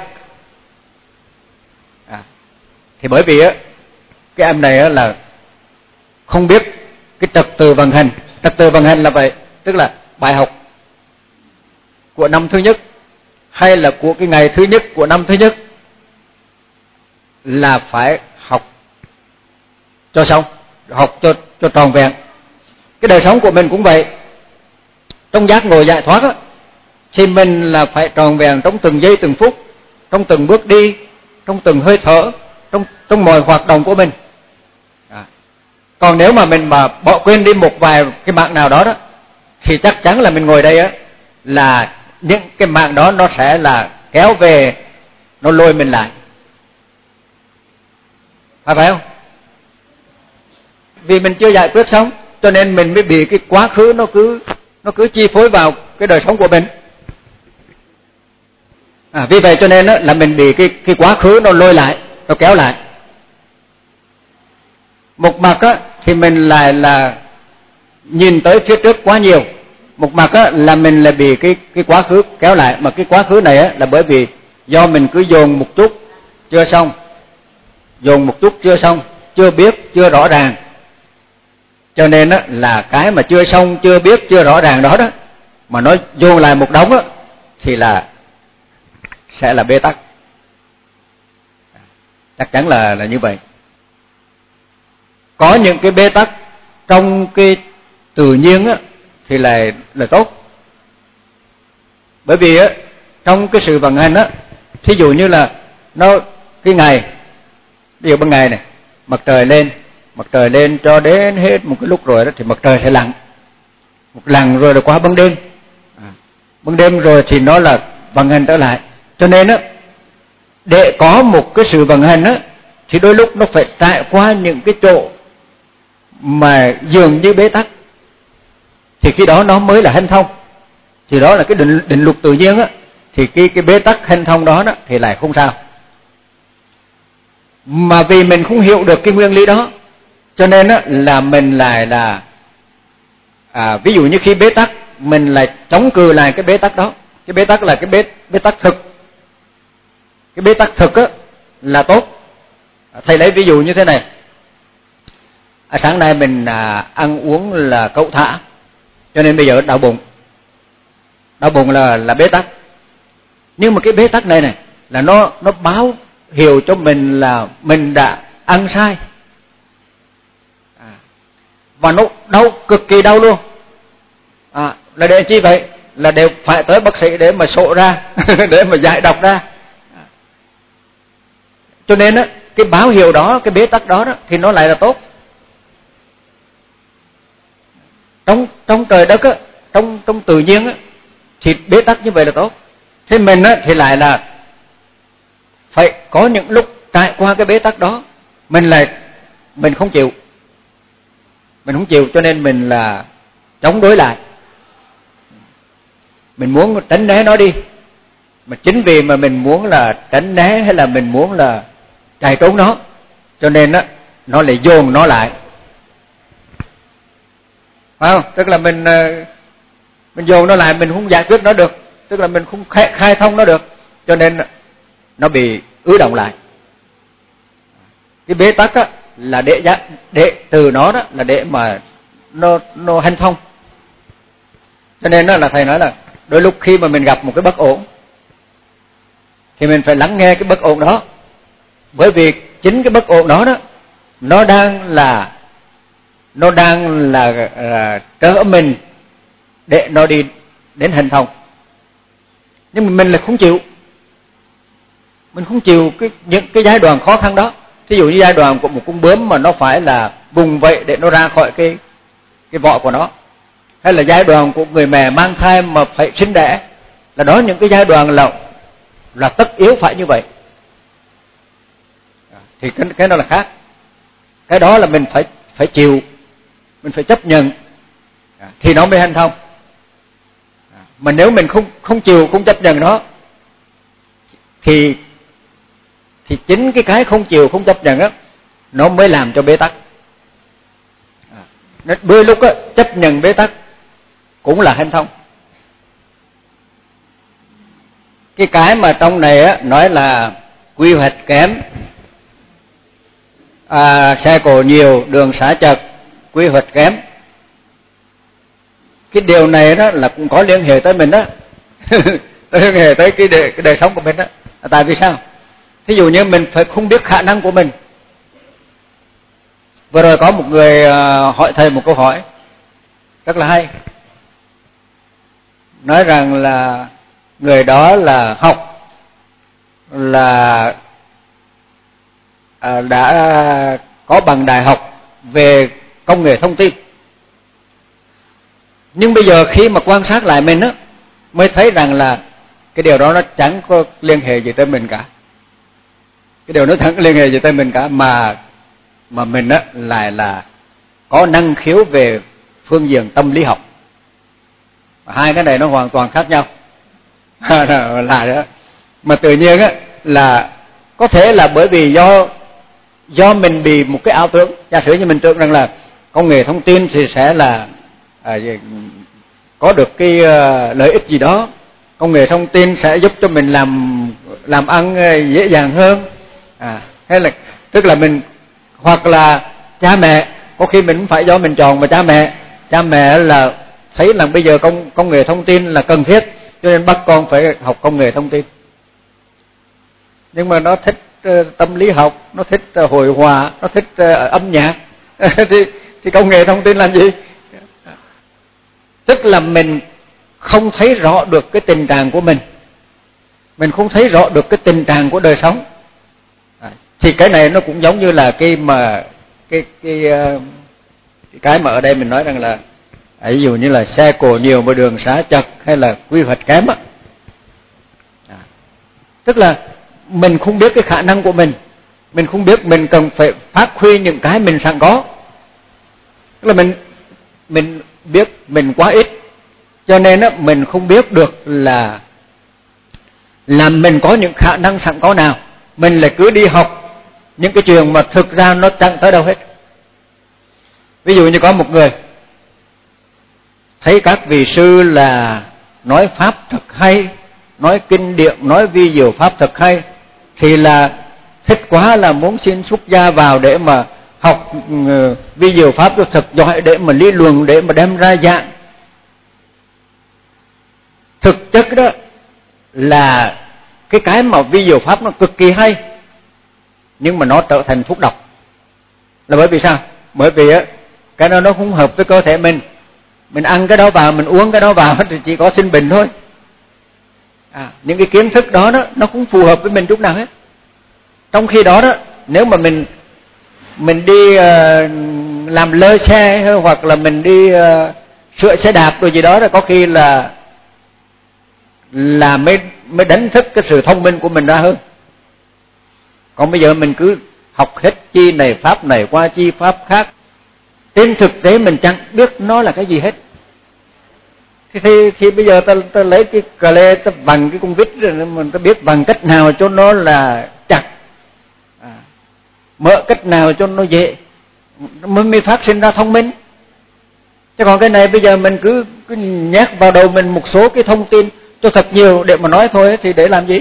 À, thì bởi vì á cái em này á là không biết cái trật tự vận hành. Trật tự vận hành là vậy, tức là bài học của năm thứ nhất hay là của cái ngày thứ nhất của năm thứ nhất là phải học cho xong, học cho cho tròn vẹn. Cái đời sống của mình cũng vậy. Trong giác ngộ giải thoát á, thì mình là phải tròn vẹn trong từng giây từng phút, trong từng bước đi, trong từng hơi thở, trong trong mọi hoạt động của mình. À. Còn nếu mà mình mà bỏ quên đi một vài cái mạng nào đó đó, thì chắc chắn là mình ngồi đây á là những cái mạng đó nó sẽ là kéo về, nó lôi mình lại. Phải phải không? Vì mình chưa giải quyết xong, cho nên mình mới bị cái quá khứ nó cứ nó cứ chi phối vào cái đời sống của mình. À, vì vậy cho nên đó, là mình bị cái cái quá khứ nó lôi lại, nó kéo lại. Một mặt á, thì mình lại là nhìn tới phía trước quá nhiều, một mặt á, là mình lại bị cái cái quá khứ kéo lại. Mà cái quá khứ này á, là bởi vì do mình cứ dồn một chút chưa xong, dồn một chút chưa xong, chưa biết, chưa rõ ràng, cho nên á, là cái mà chưa xong, chưa biết, chưa rõ ràng đó đó, mà nó dồn lại một đống á, thì là sẽ là bế tắc. Chắc chắn là là như vậy. Có những cái bế tắc trong cái tự nhiên á, thì là là tốt. Bởi vì á, trong cái sự vận hành á, thí dụ như là nó cái ngày, ví dụ ban ngày này, mặt trời lên, mặt trời lên cho đến hết một cái lúc rồi đó thì mặt trời sẽ lặn, một lặn rồi là qua ban đêm, à, ban đêm rồi thì nó là vận hành trở lại. Cho nên á, để có một cái sự vận hành á, thì đôi lúc nó phải trải qua những cái chỗ mà dường như bế tắc, thì khi đó nó mới là hanh thông. Thì đó là cái định, định luật tự nhiên á, thì cái cái bế tắc hanh thông đó, đó thì lại không sao. Mà vì mình không hiểu được cái nguyên lý đó, cho nên á, là mình lại là à, ví dụ như khi bế tắc, mình lại chống cự lại cái bế tắc đó. Cái bế tắc là cái bế, bế tắc thực. Cái bế tắc thực á, là tốt. Thầy lấy ví dụ như thế này. À, sáng nay mình à, ăn uống là cẩu thả, cho nên bây giờ đau bụng. Đau bụng là là bế tắc. Nhưng mà cái bế tắc này này là nó nó báo hiệu cho mình là mình đã ăn sai. À, và nó đau, cực kỳ đau luôn. À, là để chi vậy? Là đều phải tới bác sĩ để mà sổ ra, để mà giải độc ra. À, cho nên á, cái báo hiệu đó, cái bế tắc đó, đó thì nó lại là tốt. Trong trong trời đất á, trong trong tự nhiên á, thì bế tắc như vậy là tốt. Thế mình á thì lại là phải có những lúc trải qua cái bế tắc đó, mình lại mình không chịu, mình không chịu cho nên mình là chống đối lại, mình muốn tránh né nó đi. Mà chính vì mà mình muốn là tránh né hay là mình muốn là chạy trốn nó, cho nên á nó lại dồn nó lại, phải không? Tức là mình mình dồn nó lại, mình không giải quyết nó được, tức là mình không khai, khai thông nó được, cho nên nó bị ứ động lại. Cái bế tắc á là để để từ nó đó là để mà nó nó hanh thông. Cho nên đó là thầy nói là đôi lúc khi mà mình gặp một cái bất ổn thì mình phải lắng nghe cái bất ổn đó, bởi vì chính cái bất ổn đó đó nó đang là nó đang là, là trở mình để nó đi đến hành thông. Nhưng mà mình là không chịu, mình không chịu cái những cái giai đoạn khó khăn đó. Ví dụ như giai đoạn của một con bướm mà nó phải là vùng vẫy để nó ra khỏi cái cái vỏ của nó, hay là giai đoạn của người mẹ mang thai mà phải sinh đẻ, là đó những cái giai đoạn là là tất yếu phải như vậy. Thì cái cái đó là khác. Cái đó là mình phải phải chịu, mình phải chấp nhận thì nó mới hành thông. Mà nếu mình không không chịu, không chấp nhận nó thì thì chính cái cái không chịu, không chấp nhận á, nó mới làm cho bế tắc. Nên đôi lúc á, chấp nhận bế tắc cũng là hành thông. Cái cái mà trong này á nói là quy hoạch kém, à, xe cộ nhiều, đường xá chật, quy hoạch kém. Cái điều này đó là cũng có liên hệ tới mình đó. Liên hệ tới cái, đời, cái đời sống của mình đó. Tại vì sao? Thí dụ như mình phải không biết khả năng của mình. Vừa rồi có một người hỏi thầy một câu hỏi rất là hay. Nói rằng là người đó là học là à, đã có bằng đại học về công nghệ thông tin. Nhưng bây giờ khi mà quan sát lại mình á, mới thấy rằng là cái điều đó nó chẳng có liên hệ gì tới mình cả. Cái điều nó chẳng có liên hệ gì tới mình cả, mà mà mình á lại là có năng khiếu về phương diện tâm lý học. Hai cái này nó hoàn toàn khác nhau. Là đó. Mà tự nhiên á là có thể là bởi vì do do mình bị một cái ảo tưởng. Giả sử như mình tưởng rằng là công nghệ thông tin thì sẽ là à, có được cái uh, lợi ích gì đó, công nghệ thông tin sẽ giúp cho mình làm làm ăn dễ dàng hơn, à, hay là tức là mình, hoặc là cha mẹ, có khi mình cũng phải do mình chọn, mà cha mẹ cha mẹ là thấy là bây giờ công công nghệ thông tin là cần thiết, cho nên bắt con phải học công nghệ thông tin. Nhưng mà nó thích uh, tâm lý học, nó thích uh, hội họa, nó thích uh, âm nhạc thì thì công nghệ thông tin làm gì? Tức là mình không thấy rõ được cái tình trạng của mình, mình không thấy rõ được cái tình trạng của đời sống. À, thì cái này nó cũng giống như là cái mà cái cái cái, cái mà ở đây mình nói rằng là à, ví dụ như là xe cộ nhiều mà đường xá chật hay là quy hoạch kém á. À, tức là mình không biết cái khả năng của mình, mình không biết mình cần phải phát huy những cái mình sẵn có. Tức là mình mình biết mình quá ít, cho nên á mình không biết được là là mình có những khả năng sẵn có nào, mình lại cứ đi học những cái chuyện mà thực ra nó chẳng tới đâu hết. Ví dụ như có một người thấy các vị sư là nói pháp thật hay, nói kinh điển, nói vi diệu pháp thật hay, thì là thích quá, là muốn xin xuất gia vào để mà học uh, vi diệu pháp cho thật giỏi, để mà lý luận, để mà đem ra giảng. Thực chất đó là cái cái mà vi diệu pháp nó cực kỳ hay, nhưng mà nó trở thành thuốc độc. Là bởi vì sao? Bởi vì á cái đó nó không hợp với cơ thể mình. Mình ăn cái đó vào, mình uống cái đó vào thì chỉ có sinh bệnh thôi. À, những cái kiến thức đó đó nó không phù hợp với mình chút nào hết. Trong khi đó đó, nếu mà mình mình đi uh, làm lơ xe, hoặc là mình đi uh, sửa xe đạp rồi gì đó, là có khi là là mới mới đánh thức cái sự thông minh của mình ra hơn. Còn bây giờ mình cứ học hết chi này pháp này qua chi pháp khác, trên thực tế mình chẳng biết nó là cái gì hết. Thì, thì, thì bây giờ ta, ta lấy cái cà lê, ta vặn cái con vít rồi mình ta biết bằng cách nào cho nó là chặt, à, mở cách nào cho nó dễ, mới mới phát sinh ra thông minh. Chứ còn cái này bây giờ mình cứ, cứ nhét vào đầu mình một số cái thông tin cho thật nhiều để mà nói thôi, thì để làm gì?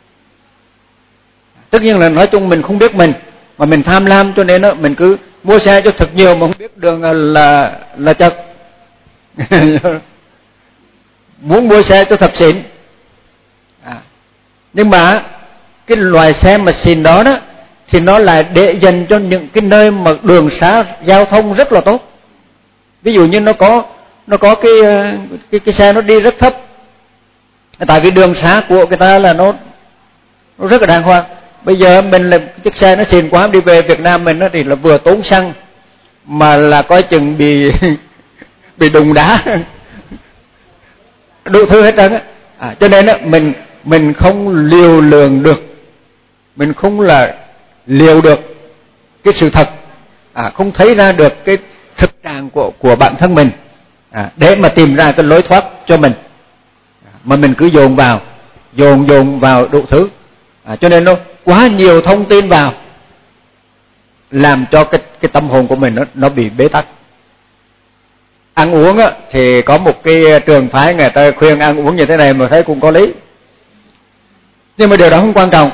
Tất nhiên là nói chung mình không biết mình, mà mình tham lam, cho nên đó, mình cứ mua xe cho thật nhiều mà không biết đường là là chật. Muốn mua xe cho thật xịn. À, nhưng mà cái loại xe mà xịn đó đó thì nó lại để dành cho những cái nơi mà đường xá giao thông rất là tốt. Ví dụ như nó có nó có cái cái cái xe nó đi rất thấp, tại vì đường xá của người ta là nó nó rất là đàng hoàng. Bây giờ mình là chiếc xe nó xịn quá, đi về Việt Nam mình nó thì là vừa tốn xăng mà là coi chừng bị bị đụng đá đủ thứ hết trơn á. À, cho nên á mình mình không liều lường được, mình không là liều được cái sự thật, à, không thấy ra được cái thực trạng của của bản thân mình, à, để mà tìm ra cái lối thoát cho mình, à, mà mình cứ dồn vào dồn dồn vào đủ thứ, à, cho nên nó quá nhiều thông tin vào, làm cho cái cái tâm hồn của mình nó nó bị bế tắc. Ăn uống á thì có một cái trường phái người ta khuyên ăn uống như thế này mà thấy cũng có lý, nhưng mà điều đó không quan trọng.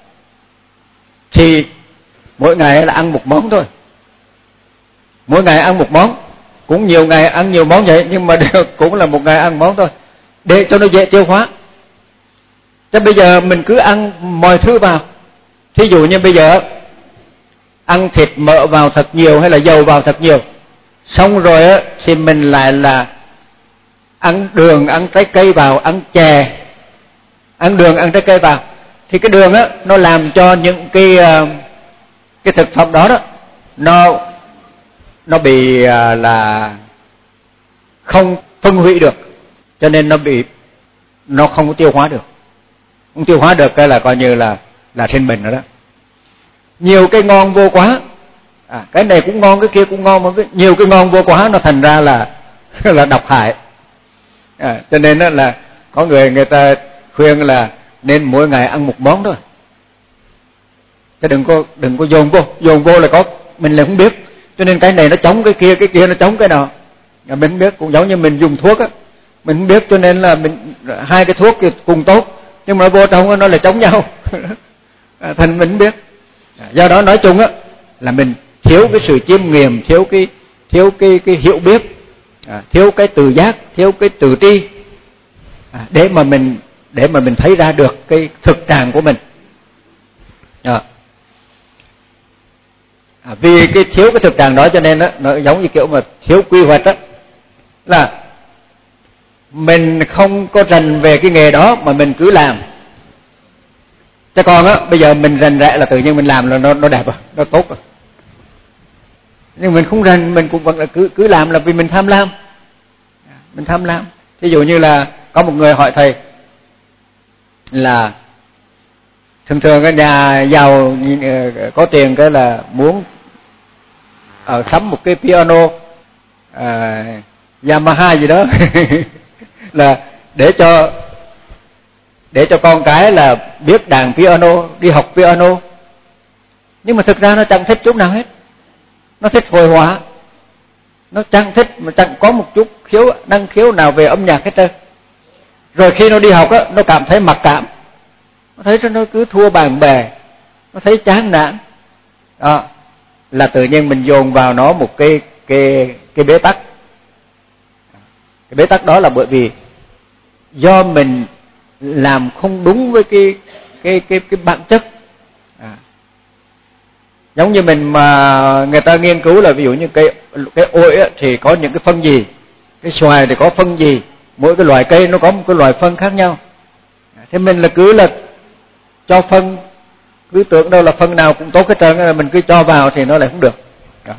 Thì mỗi ngày là ăn một món thôi, mỗi ngày ăn một món, cũng nhiều ngày ăn nhiều món vậy, nhưng mà đều cũng là một ngày ăn món thôi, để cho nó dễ tiêu hóa. Chứ bây giờ mình cứ ăn mọi thứ vào, thí dụ như bây giờ ăn thịt mỡ vào thật nhiều hay là dầu vào thật nhiều, xong rồi á thì mình lại là ăn đường, ăn trái cây vào, ăn chè, ăn đường, ăn trái cây vào, thì cái đường á nó làm cho những cái cái thực phẩm đó đó nó nó bị là không phân hủy được, cho nên nó bị nó không có tiêu hóa được. Không tiêu hóa được cái là coi như là là trên mình rồi đó. Nhiều cái ngon vô quá, à, cái này cũng ngon, cái kia cũng ngon, mà cái, nhiều cái ngon vô quá nó thành ra là là độc hại. À, cho nên đó là có người người ta khuyên là nên mỗi ngày ăn một món thôi, chứ đừng có đừng có dồn vô, dồn vô là có mình lại không biết, cho nên cái này nó chống cái kia, cái kia nó chống cái nào, à, mình không biết. Cũng giống như mình dùng thuốc á, mình không biết, cho nên là mình hai cái thuốc cùng tốt, nhưng mà vô trong nó lại chống nhau. À, thành mình không biết. À, do đó nói chung á là mình thiếu cái sự chiêm nghiệm, thiếu cái thiếu cái cái hiểu biết, à, thiếu cái tự giác, thiếu cái tự tri, à, để mà mình để mà mình thấy ra được cái thực trạng của mình. À, à, vì cái thiếu cái thực trạng đó cho nên đó, nó giống như kiểu mà thiếu quy hoạch đó, là mình không có rành về cái nghề đó mà mình cứ làm. Chứ còn á, bây giờ mình rành rẽ là tự nhiên mình làm là nó nó đẹp rồi, nó tốt rồi. Nhưng mình không rành, mình cũng vẫn là cứ cứ làm là vì mình tham lam. Mình tham lam. Ví dụ như là có một người hỏi thầy là thường thường cái nhà giàu có tiền cái là muốn ở sắm một cái piano à, Yamaha gì đó là để cho để cho con cái là biết đàn piano, đi học piano. Nhưng mà thực ra nó chẳng thích chút nào hết. Nó thích hội họa, nó chẳng thích mà chẳng có một chút khiếu năng khiếu nào về âm nhạc hết trơn. Rồi khi nó đi học á, nó cảm thấy mặc cảm, nó thấy nó cứ thua bạn bè, nó thấy chán nản. Đó là tự nhiên mình dồn vào nó một cái cái cái bế tắc. Cái bế tắc đó là bởi vì do mình làm không đúng với cái cái cái cái bản chất. À. Giống như mình mà người ta nghiên cứu là ví dụ như cái cái ổi á, thì có những cái phân gì, cái xoài thì có phân gì, mỗi cái loại cây nó có một cái loại phân khác nhau. Thế mình là cứ là cho phân, cứ tưởng đâu là phân nào cũng tốt hết trơn, là mình cứ cho vào thì nó lại không được. Đó.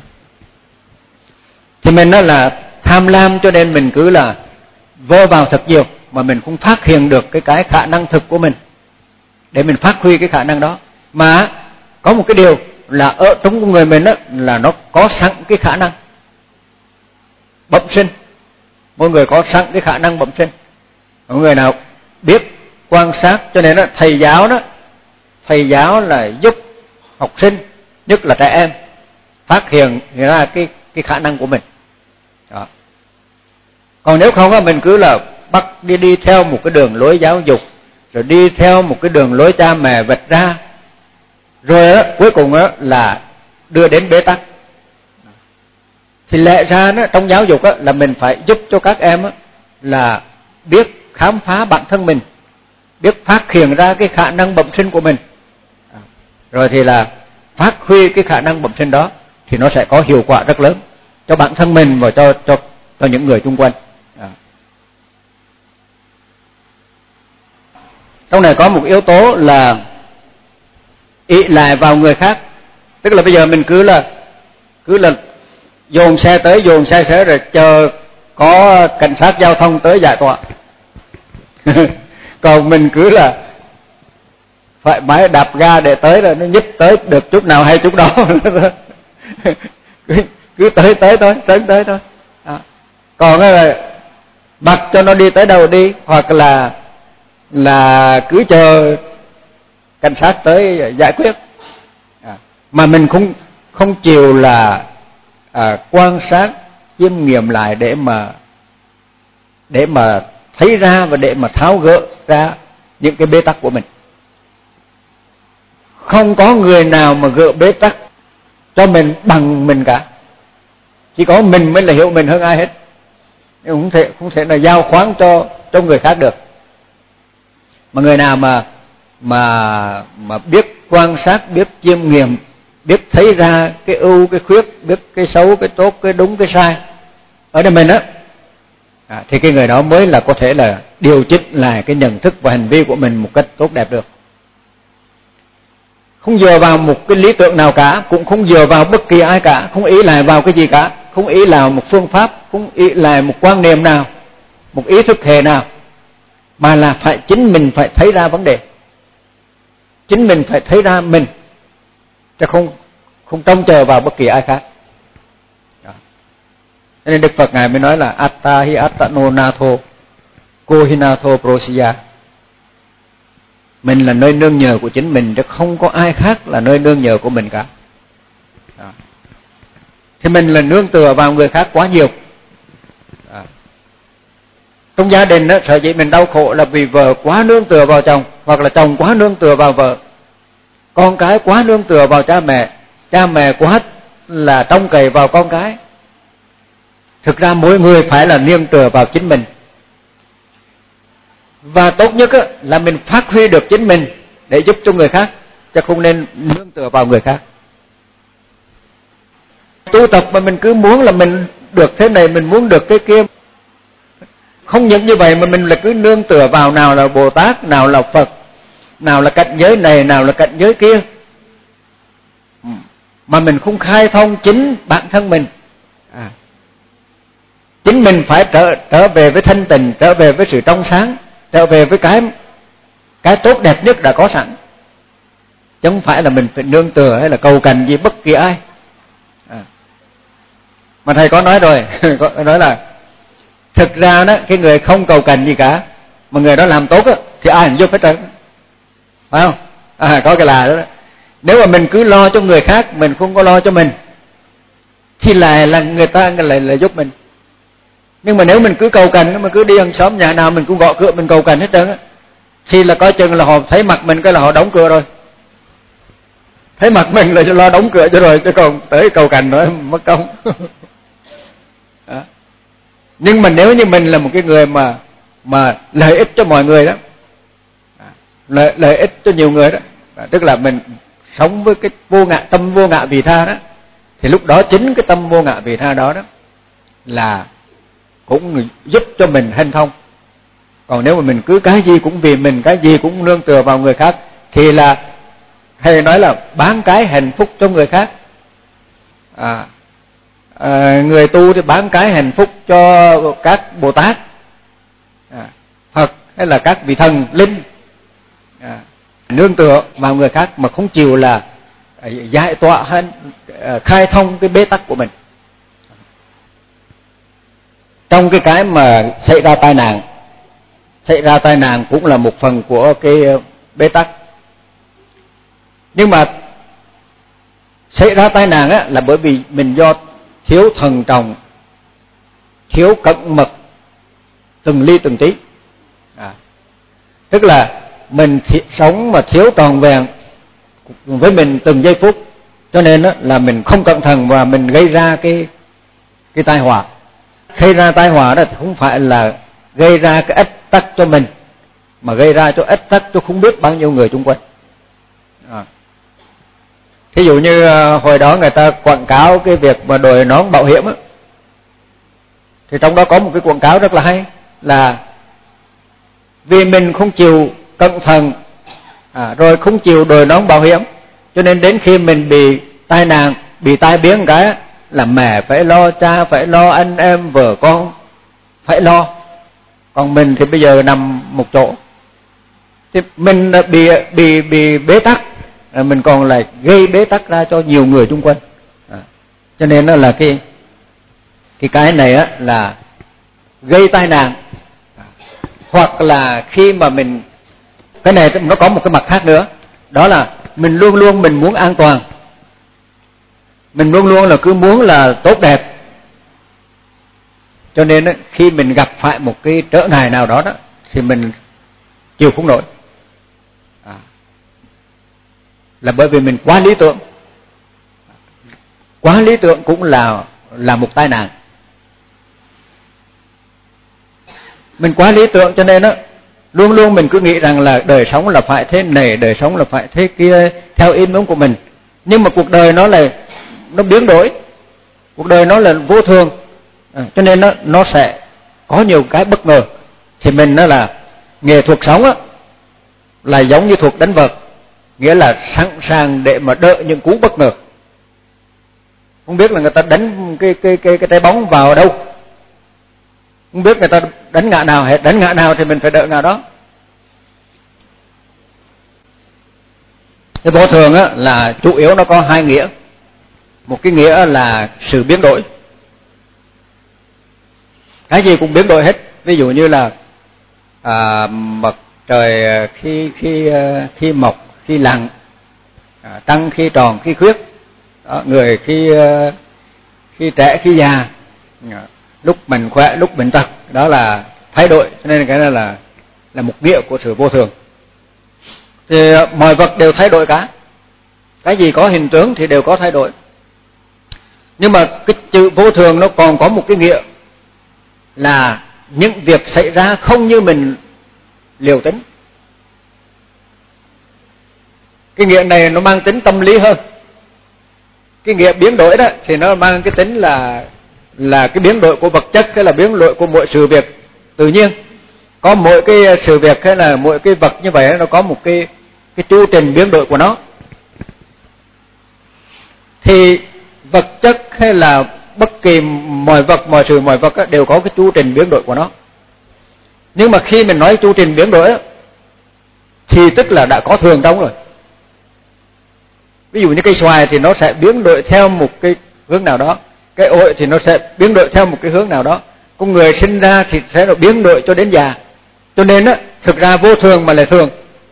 Thì mình nói là tham lam cho nên mình cứ là vô vào thật nhiều mà mình không phát hiện được cái cái khả năng thực của mình để mình phát huy cái khả năng đó. Mà có một cái điều là ở trong con người mình đó, là nó có sẵn cái khả năng bẩm sinh. Mỗi người có sẵn cái khả năng bẩm sinh. Mỗi người nào biết quan sát, cho nên đó, thầy giáo đó, thầy giáo là giúp học sinh, nhất là trẻ em, phát hiện ra cái cái khả năng của mình. Đó. Còn nếu không á, mình cứ là bắt đi đi theo một cái đường lối giáo dục, rồi đi theo một cái đường lối cha mẹ vạch ra, rồi á, cuối cùng á, là đưa đến bế tắc. Thì lẽ ra đó, trong giáo dục á, là mình phải giúp cho các em á, là biết khám phá bản thân mình, biết phát hiện ra cái khả năng bẩm sinh của mình, rồi thì là phát huy cái khả năng bẩm sinh đó, thì nó sẽ có hiệu quả rất lớn cho bản thân mình và cho cho cho những người xung quanh. À. Trong này có một yếu tố là ỷ lại vào người khác, tức là bây giờ mình cứ là cứ là dồn xe tới, dồn xe tới rồi chờ có cảnh sát giao thông tới giải tỏa. Còn mình cứ là phải máy đạp ga để tới, rồi nó nhích tới được chút nào hay chút đó. cứ, cứ tới tới thôi, sớm tới thôi. À. Còn là mặc cho nó đi tới đâu đi, hoặc là là cứ chờ cảnh sát tới giải quyết. À. Mà mình không không chịu là à, quan sát, chiêm nghiệm lại để mà để mà thấy ra và để mà tháo gỡ ra những cái bế tắc của mình. Không có người nào mà gỡ bế tắc cho mình bằng mình cả. Chỉ có mình mới là hiểu mình hơn ai hết. Nhưng không thể không thể là giao khoán cho cho người khác được. Mà người nào mà mà mà biết quan sát, biết chiêm nghiệm, biết thấy ra cái ưu cái khuyết, biết cái xấu cái tốt, cái đúng cái sai ở đây mình á, à, thì cái người đó mới là có thể là điều chỉnh lại cái nhận thức và hành vi của mình một cách tốt đẹp được. Không dựa vào một cái lý tưởng nào cả, cũng không dựa vào bất kỳ ai cả, không ý lại vào cái gì cả, không ý là một phương pháp, không ý lại một quan niệm nào, một ý thức hệ nào, mà là phải chính mình phải thấy ra vấn đề, chính mình phải thấy ra mình, chứ không không trông chờ vào bất kỳ ai khác. Đó. Cho nên Đức Phật Ngài mới nói là Atta hi attano natho kohinato prosiya. Mình là nơi nương nhờ của chính mình, chứ không có ai khác là nơi nương nhờ của mình cả. Đó. Thì mình là nương tựa vào người khác quá nhiều. Đó. Trong gia đình đó, sở dĩ mình đau khổ là vì vợ quá nương tựa vào chồng, hoặc là chồng quá nương tựa vào vợ, con cái quá nương tựa vào cha mẹ, cha mẹ quá là trông cậy vào con cái. Thực ra mỗi người phải là nương tựa vào chính mình. Và tốt nhất là mình phát huy được chính mình để giúp cho người khác, chứ không nên nương tựa vào người khác. Tu tập mà mình cứ muốn là mình được thế này, mình muốn được cái kia, Không những như vậy mà mình là cứ nương tựa vào nào là Bồ Tát, nào là Phật, nào là cảnh giới này, nào là cảnh giới kia, mà mình không khai thông chính bản thân mình. À, chính mình phải trở trở về với thanh tịnh, trở về với sự trong sáng, trở về với cái cái tốt đẹp nhất đã có sẵn, chứ không phải là mình phải nương tựa hay là cầu cạnh gì bất kỳ ai. À, mà thầy có nói rồi, có nói là thực ra đó, cái người không cầu cạnh gì cả mà người đó làm tốt đó, thì ai cũng giúp hết trơn, phải không? À, có cái là đó, đó. Nếu mà mình cứ lo cho người khác, mình không có lo cho mình, thì lại là người ta lại là giúp mình. Nhưng mà nếu mình cứ cầu cạnh, mà cứ đi hàng xóm nhà nào mình cũng gõ cửa mình cầu cạnh hết trơn á, thì là coi chừng là họ thấy mặt mình cái là họ đóng cửa rồi. Thấy mặt mình là lo đóng cửa cho rồi, chứ còn tới cầu cạnh nữa mất công. Đó. Nhưng mà nếu như mình là một cái người mà mà lợi ích cho mọi người đó, lợi, lợi ích cho nhiều người đó, tức là mình sống với cái vô ngã, tâm vô ngã vị tha đó, thì lúc đó chính cái tâm vô ngã vị tha đó đó là cũng giúp cho mình hanh thông. Còn nếu mà mình cứ cái gì cũng vì mình, cái gì cũng nương tựa vào người khác, thì là hay nói là bán cái hạnh phúc cho người khác. À, à, người tu thì bán cái hạnh phúc cho các Bồ Tát, à, Phật hay là các vị thần linh, à, nương tựa vào người khác mà không chịu là giải tỏa hay khai thông cái bế tắc của mình. Trong cái cái mà xảy ra tai nạn, xảy ra tai nạn cũng là một phần của cái bế tắc. Nhưng mà xảy ra tai nạn á, là bởi vì mình do thiếu thận trọng, thiếu cẩn mật từng ly từng tí. À, tức là mình sống mà thiếu tròn vẹn với mình từng giây phút, cho nên á, là mình không cẩn thận và mình gây ra cái cái tai họa. Gây ra tai họa đó thì không phải là gây ra cái ách tắc cho mình, mà gây ra cho ách tắc cho không biết bao nhiêu người xung quanh. À, thí dụ như hồi đó người ta quảng cáo cái việc mà đội nón bảo hiểm á, thì trong đó có một cái quảng cáo rất là hay, là vì mình không chịu cẩn thận, à, rồi không chịu đội nón bảo hiểm, cho nên đến khi mình bị tai nạn, bị tai biến cái là mẹ phải lo, cha phải lo, anh em vợ con phải lo, còn mình thì bây giờ nằm một chỗ, thì mình bị bị bị bế tắc, mình còn lại gây bế tắc ra cho nhiều người xung quanh. À, cho nên nó là cái cái cái này á là gây tai nạn. À, hoặc là khi mà mình, cái này nó có một cái mặt khác nữa, đó là mình luôn luôn mình muốn an toàn, mình luôn luôn là cứ muốn là tốt đẹp, cho nên á, khi mình gặp phải một cái trở ngại nào đó đó thì mình chịu không nổi. À, là bởi vì mình quá lý tưởng. Quá lý tưởng cũng là là một tai nạn. Mình quá lý tưởng cho nên á, luôn luôn mình cứ nghĩ rằng là đời sống là phải thế này, đời sống là phải thế kia, theo ý muốn của mình. Nhưng mà cuộc đời nó là nó biến đổi, cuộc đời nó là vô thường, à, cho nên nó nó sẽ có nhiều cái bất ngờ. Thì mình nó là nghệ thuật sống á, là giống như thuật đánh vật, nghĩa là sẵn sàng để mà đợi những cú bất ngờ. Không biết là người ta đánh cái cái cái cái trái bóng vào đâu, không biết người ta đánh ngã nào hết, đánh ngã nào thì mình phải đợi ngã đó. Cái vô thường á là chủ yếu nó có hai nghĩa. Một cái nghĩa là sự biến đổi, cái gì cũng biến đổi hết. Ví dụ như là à, mặt trời khi khi khi mọc khi lặn, à, trăng khi tròn khi khuyết, đó, người khi khi trẻ khi già, à, lúc mình khỏe lúc mình tật, đó là thay đổi. Cho nên cái này là là một nghĩa của sự vô thường. Thì mọi vật đều thay đổi cả, cái gì có hình tướng thì đều có thay đổi. Nhưng mà cái chữ vô thường nó còn có một cái nghĩa là những việc xảy ra không như mình liều tính. Cái nghĩa này nó mang tính tâm lý hơn. Cái nghĩa biến đổi đó thì nó mang cái tính là là cái biến đổi của vật chất hay là biến đổi của mọi sự việc. tự nhiên. Có mỗi cái sự việc hay là mỗi cái vật như vậy nó có một cái cái chu trình biến đổi của nó. Thì vật chất hay là bất kỳ mọi vật, mọi sự, mọi vật đều có cái chu trình biến đổi của nó. Nhưng mà khi mình nói chu trình biến đổi thì tức là đã có thường trong rồi. Ví dụ như cây xoài thì nó sẽ biến đổi theo một cái hướng nào đó, cái ổi thì nó sẽ biến đổi theo một cái hướng nào đó. Con người sinh ra thì sẽ nó biến đổi cho đến già. Cho nên á, thực ra vô thường mà là thường.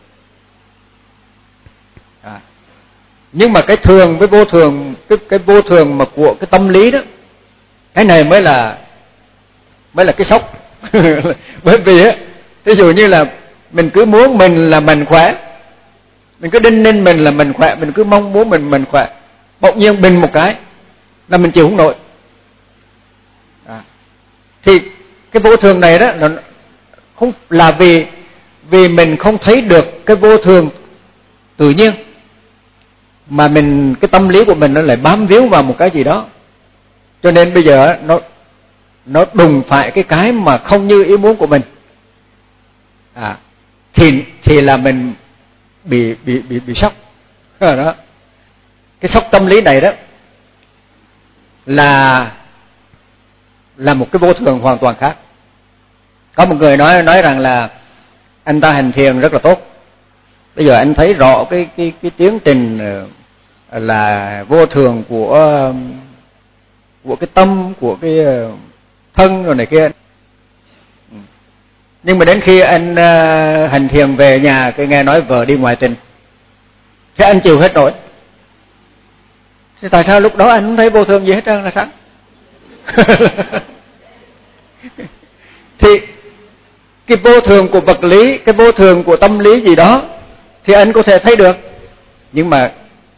À. Nhưng mà cái thường với vô thường, cái, cái vô thường mà của cái tâm lý đó, cái này mới là mới là cái sốc. Bởi vì á, ví dụ như là mình cứ muốn mình là mình khỏe, mình cứ đinh ninh mình là mình khỏe, mình cứ mong muốn mình mình khỏe, bỗng nhiên bình một cái là mình chịu không nổi. À. Thì cái vô thường này đó là không là vì vì mình không thấy được cái vô thường tự nhiên, mà mình cái tâm lý của mình nó lại bám víu vào một cái gì đó, cho nên bây giờ nó nó đùng phải cái cái mà không như ý muốn của mình. À, thì thì là mình bị bị bị bị sốc. Đó. Cái sốc tâm lý này đó là là một cái vô thường hoàn toàn khác. Có một người nói nói rằng là anh ta hành thiền rất là tốt. Bây giờ anh thấy rõ cái cái cái tiến trình là vô thường của của cái tâm, của cái thân rồi này kia. Nhưng mà đến khi anh hành thiền về nhà, cái nghe nói vợ đi ngoại tình, thế anh chịu hết nổi. Thì tại sao lúc đó anh không thấy vô thường gì hết trơn là sao? Thì cái vô thường của vật lý, cái vô thường của tâm lý gì đó thì anh có thể thấy được. Nhưng mà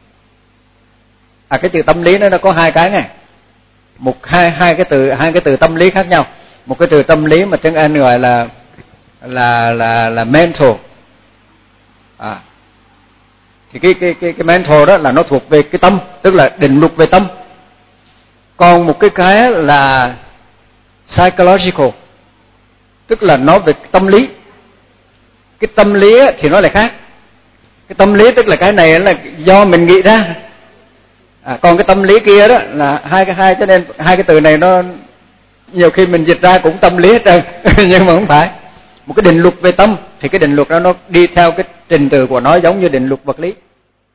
à cái từ tâm lý nó nó có hai cái này. Một hai hai cái từ hai cái từ tâm lý khác nhau. Một cái từ tâm lý mà tiếng Anh gọi là là là là mental. À. Thì cái cái cái cái mental đó là nó thuộc về cái tâm, tức là định luật về tâm. Còn một cái cái là psychological, tức là nó về tâm lý. Cái tâm lý thì nó lại khác. Cái tâm lý tức là cái này là do mình nghĩ ra. À, còn cái tâm lý kia đó là hai cái hai, cho nên hai cái từ này nó nhiều khi mình dịch ra cũng tâm lý hết trơn. Nhưng mà không phải. Một cái định luật về tâm thì cái định luật đó nó đi theo cái trình tự của nó giống như định luật vật lý.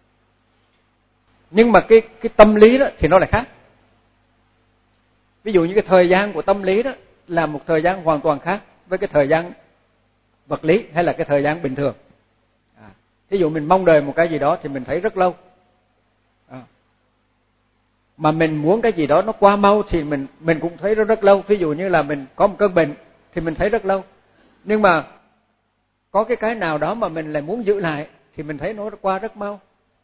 Nhưng mà cái cái tâm lý đó thì nó lại khác. Ví dụ như cái thời gian của tâm lý đó là một thời gian hoàn toàn khác với cái thời gian vật lý hay là cái thời gian bình thường. À, ví dụ mình mong đợi một cái gì đó thì mình thấy rất lâu. À, mà mình muốn cái gì đó nó qua mau thì mình mình cũng thấy rất rất lâu. Ví dụ như là mình có một cơn bệnh thì mình thấy rất lâu. Nhưng mà có cái cái nào đó mà mình lại muốn giữ lại thì mình thấy nó qua rất mau.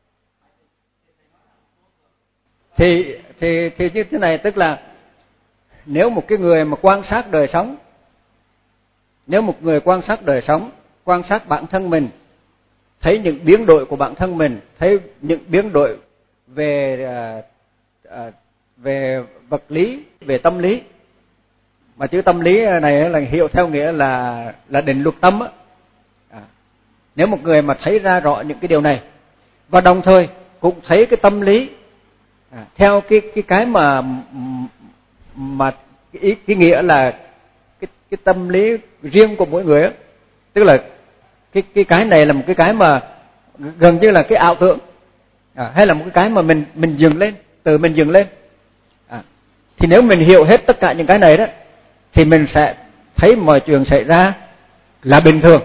Thì thì thì như thế này, tức là nếu một cái người mà quan sát đời sống, nếu một người quan sát đời sống, quan sát bản thân mình, thấy những biến đổi của bản thân mình, thấy những biến đổi về uh, về vật lý, về tâm lý, mà chữ tâm lý này là hiểu theo nghĩa là là định luật tâm á. À, nếu một người mà thấy ra rõ những cái điều này và đồng thời cũng thấy cái tâm lý à, theo cái cái cái mà mà cái, ý, cái nghĩa là cái cái tâm lý riêng của mỗi người á, tức là cái cái cái này là một cái cái mà gần như là cái ảo tưởng à, hay là một cái cái mà mình mình dừng lên, từ mình dừng lên. À, thì nếu mình hiểu hết tất cả những cái này đó thì mình sẽ thấy mọi chuyện xảy ra là bình thường.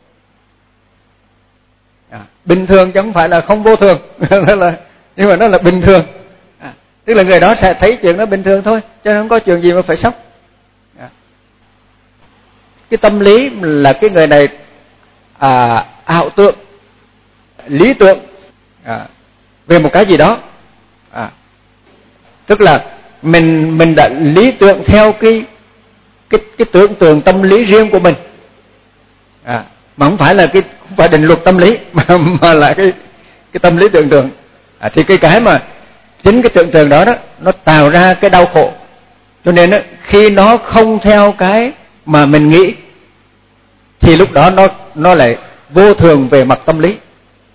À, bình thường chứ không phải là không vô thường. là, nhưng mà nó là bình thường. À, tức là người đó sẽ thấy chuyện nó bình thường thôi, chứ không có chuyện gì mà phải sốc. À, cái tâm lý là cái người này à, ảo tưởng, lý tưởng à, về một cái gì đó. À, tức là mình mình đã lý tưởng theo cái cái cái tưởng tượng tâm lý riêng của mình. À, mà không phải là cái không phải định luật tâm lý mà mà là cái cái tâm lý tưởng tượng. À, thì cái cái mà chính cái tưởng tượng đó đó nó tạo ra cái đau khổ. Cho nên đó, khi nó không theo cái mà mình nghĩ, thì lúc đó nó nó lại vô thường về mặt tâm lý.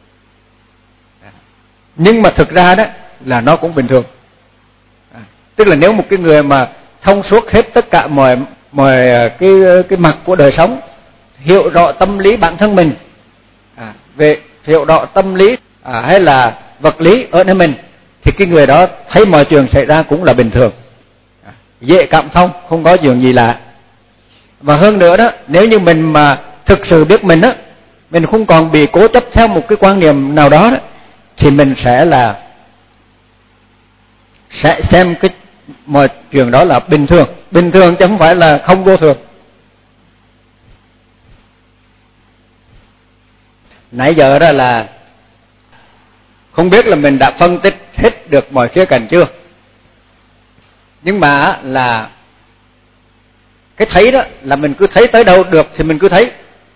Nhưng mà thực ra đó là nó cũng bình thường. À, tức là nếu một cái người mà thông suốt hết tất cả mọi mọi cái cái mặt của đời sống, hiểu rõ tâm lý bản thân mình, à, về hiểu rõ tâm lý à, hay là vật lý ở nơi mình, thì cái người đó thấy mọi chuyện xảy ra cũng là bình thường, à, dễ cảm thông, không có chuyện gì lạ. Và hơn nữa đó, nếu như mình mà thực sự biết mình đó, mình không còn bị cố chấp theo một cái quan niệm nào đó, đó thì mình sẽ là sẽ xem cái mọi chuyện đó là bình thường, bình thường chứ không phải là không vô thường. Nãy giờ đó là không biết là mình đã phân tích hết được mọi khía cạnh chưa, nhưng mà là cái thấy đó là mình cứ thấy tới đâu được thì mình cứ thấy,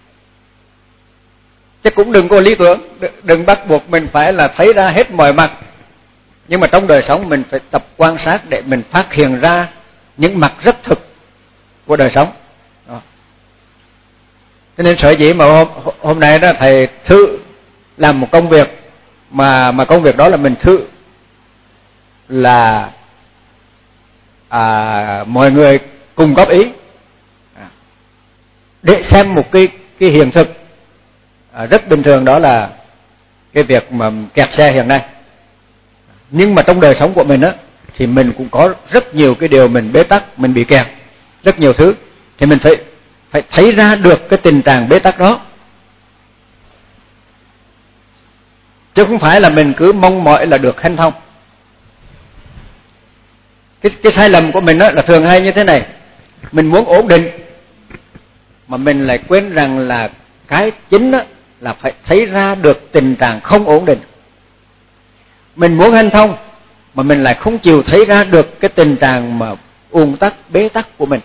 chứ cũng đừng có lý tưởng, đừng bắt buộc mình phải là thấy ra hết mọi mặt. Nhưng mà trong đời sống mình phải tập quan sát để mình phát hiện ra những mặt rất thực của đời sống. Đó. Cho nên sở dĩ mà hôm, hôm nay đó thầy thử làm một công việc mà mà công việc đó là mình thử là à, mọi người cùng góp ý à, để xem một cái cái hiện thực à, rất bình thường, đó là cái việc mà kẹt xe hiện nay. Nhưng mà trong đời sống của mình á thì mình cũng có rất nhiều cái điều mình bế tắc, mình bị kẹt, rất nhiều thứ, thì mình phải phải thấy ra được cái tình trạng bế tắc đó, chứ không phải là mình cứ mong mỏi là được hanh thông. Cái cái sai lầm của mình á là thường hay như thế này: mình muốn ổn định mà mình lại quên rằng là cái chính á là phải thấy ra được tình trạng không ổn định. Mình muốn hanh thông mà mình lại không chịu thấy ra được cái tình trạng mà ùn tắc, bế tắc của mình.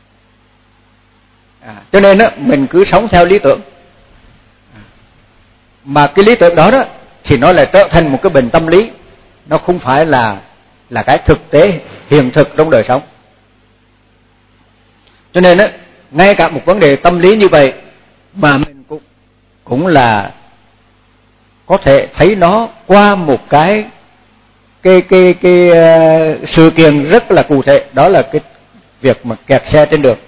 À, cho nên á mình cứ sống theo lý tưởng, à, mà cái lý tưởng đó đó thì nó lại trở thành một cái bệnh tâm lý, nó không phải là là cái thực tế hiện thực trong đời sống. Cho nên á ngay cả một vấn đề tâm lý như vậy mà mình cũng cũng là có thể thấy nó qua một cái cái cái cái uh, sự kiện rất là cụ thể, đó là cái việc mà kẹt xe trên đường.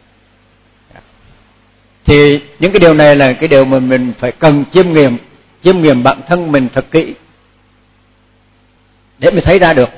Thì những cái điều này là cái điều mà mình phải cần chiêm nghiệm, chiêm nghiệm bản thân mình thật kỹ để mình thấy ra được.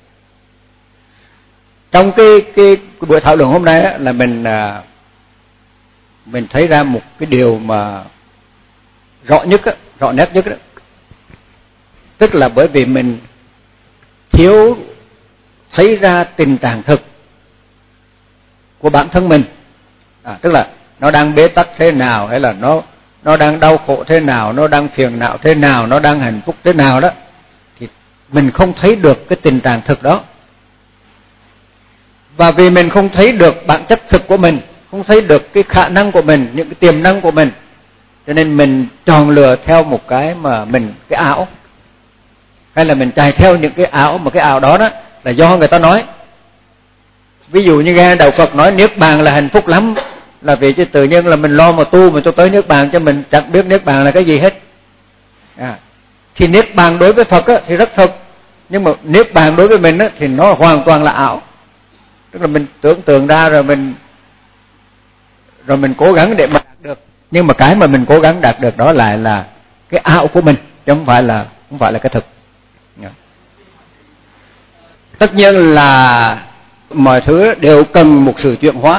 Trong cái cái, cái buổi thảo luận hôm nay á, là mình uh, mình thấy ra một cái điều mà rõ nhất á, rõ nét nhất đó. Tức là bởi vì mình thiếu thấy ra tình trạng thực của bản thân mình, à, tức là nó đang bế tắc thế nào, hay là nó nó đang đau khổ thế nào, nó đang phiền não thế nào, nó đang hạnh phúc thế nào đó, thì mình không thấy được cái tình trạng thực đó. Và vì mình không thấy được bản chất thực của mình, không thấy được cái khả năng của mình, những cái tiềm năng của mình, cho nên mình chọn lựa theo một cái mà mình cái ảo, hay là mình chạy theo những cái ảo, mà cái ảo đó đó là do người ta nói. Ví dụ như nghe đạo Phật nói niết bàn là hạnh phúc lắm, là vì chứ tự nhiên là mình lo mà tu mà cho tới niết bàn, cho mình chẳng biết niết bàn là cái gì hết. À, thì niết bàn đối với Phật á, thì rất thực, nhưng mà niết bàn đối với mình á, thì nó hoàn toàn là ảo. Tức là mình tưởng tượng ra rồi mình rồi mình cố gắng để mà đạt được, nhưng mà cái mà mình cố gắng đạt được đó lại là cái ảo của mình, chứ không phải là không phải là cái thực. Tất nhiên là mọi thứ đều cần một sự chuyển hóa.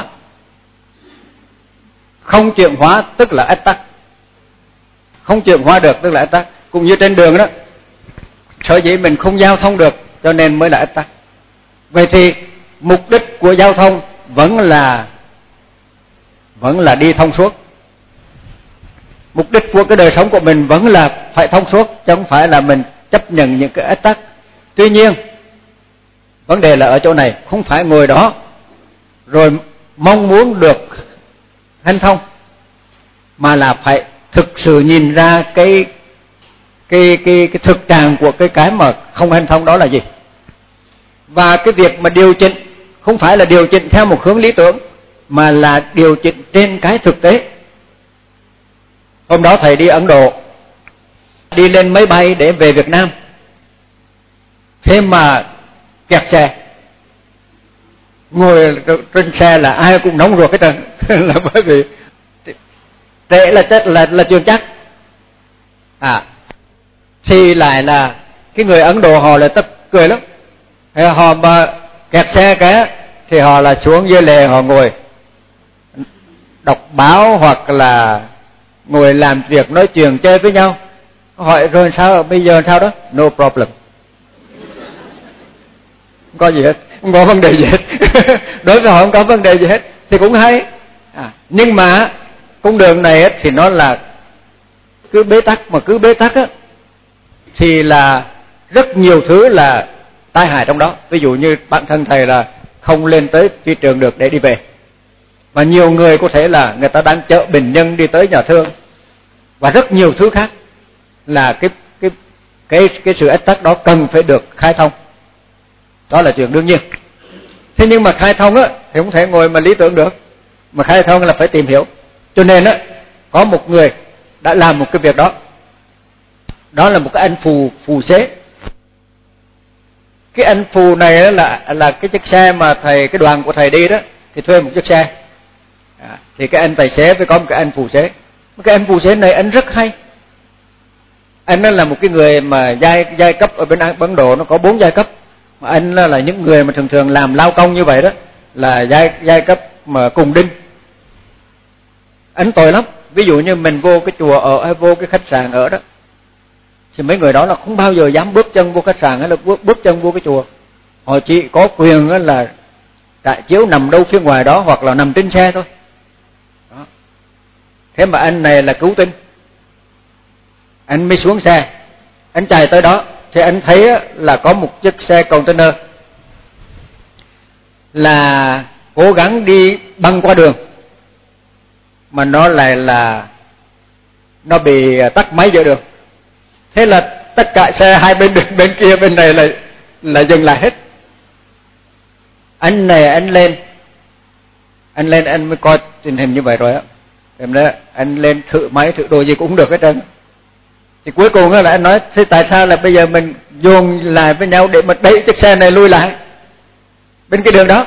Không chuyển hóa tức là ách tắc. Không chuyển hóa được tức là ách tắc. Cũng như trên đường đó, sở dĩ mình không giao thông được cho nên mới là ách tắc. Vậy thì mục đích của giao thông vẫn là vẫn là đi thông suốt. Mục đích của cái đời sống của mình vẫn là phải thông suốt, chứ không phải là mình chấp nhận những cái ách tắc. Tuy nhiên, vấn đề là ở chỗ này, không phải ngồi đó rồi mong muốn được hanh thông, mà là phải thực sự nhìn ra cái cái cái cái thực trạng của cái cái mà không hanh thông đó là gì. Và cái việc mà điều chỉnh không phải là điều chỉnh theo một hướng lý tưởng, mà là điều chỉnh trên cái thực tế. Hôm đó thầy đi Ấn Độ, đi lên máy bay để về Việt Nam, thế mà kẹt xe. Ngồi trên xe là ai cũng nóng ruột hết trơn là bởi vì trễ là chắc là là chuyện chắc. À thì lại là cái người Ấn Độ họ là tất cười lắm. Họ mà kẹt xe cái thì họ là xuống dưới lề, họ ngồi đọc báo hoặc là ngồi làm việc nói chuyện chơi với nhau. Hỏi rồi sao bây giờ sao đó? No problem. Không có gì hết, không có vấn đề gì hết. Đối với họ không có vấn đề gì hết thì cũng hay. À, nhưng mà con đường này ấy, thì nó là cứ bế tắc, mà cứ bế tắc á thì là rất nhiều thứ là tai hại trong đó. Ví dụ như bản thân thầy là không lên tới phi trường được để đi về, và nhiều người có thể là người ta đang chở bệnh nhân đi tới nhà thương, và rất nhiều thứ khác là cái cái cái cái sự ách tắc đó cần phải được khai thông. Đó là chuyện đương nhiên. Thế nhưng mà khai thông á thì không thể ngồi mà lý tưởng được, mà khai thông là phải tìm hiểu. Cho nên á có một người đã làm một cái việc đó. Đó là một cái anh phù phù xế. Cái anh phù này là là cái chiếc xe mà thầy cái đoàn của thầy đi đó thì thuê một chiếc xe. À, thì cái anh tài xế phải có một cái anh phù xế. Cái anh phù xế này anh rất hay. Anh là một cái người mà giai giai cấp ở bên Ấn Độ nó có bốn giai cấp. Mà anh là những người mà thường thường làm lao công như vậy đó là giai giai cấp mà cùng đinh. Anh tội lắm. Ví dụ như mình vô cái chùa ở hay vô cái khách sạn ở đó thì mấy người đó là không bao giờ dám bước chân vô khách sạn hay là bước, bước chân vô cái chùa. Họ chỉ có quyền là trải chiếu nằm đâu phía ngoài đó hoặc là nằm trên xe thôi. Đó. Thế mà anh này là cứu tinh. Anh mới xuống xe, anh chạy tới đó thì anh thấy là có một chiếc xe container là cố gắng đi băng qua đường mà nó lại là nó bị tắt máy giữa đường. Thế là tất cả xe hai bên đường, bên kia bên này là là dừng lại hết. Anh này anh lên anh lên anh mới coi tình hình như vậy rồi á, em đó anh lên thử máy thử đồ gì cũng được hết trơn. Thì cuối cùng là anh nói thế tại sao là bây giờ mình dồn lại với nhau để mà đẩy chiếc xe này lui lại bên cái đường đó,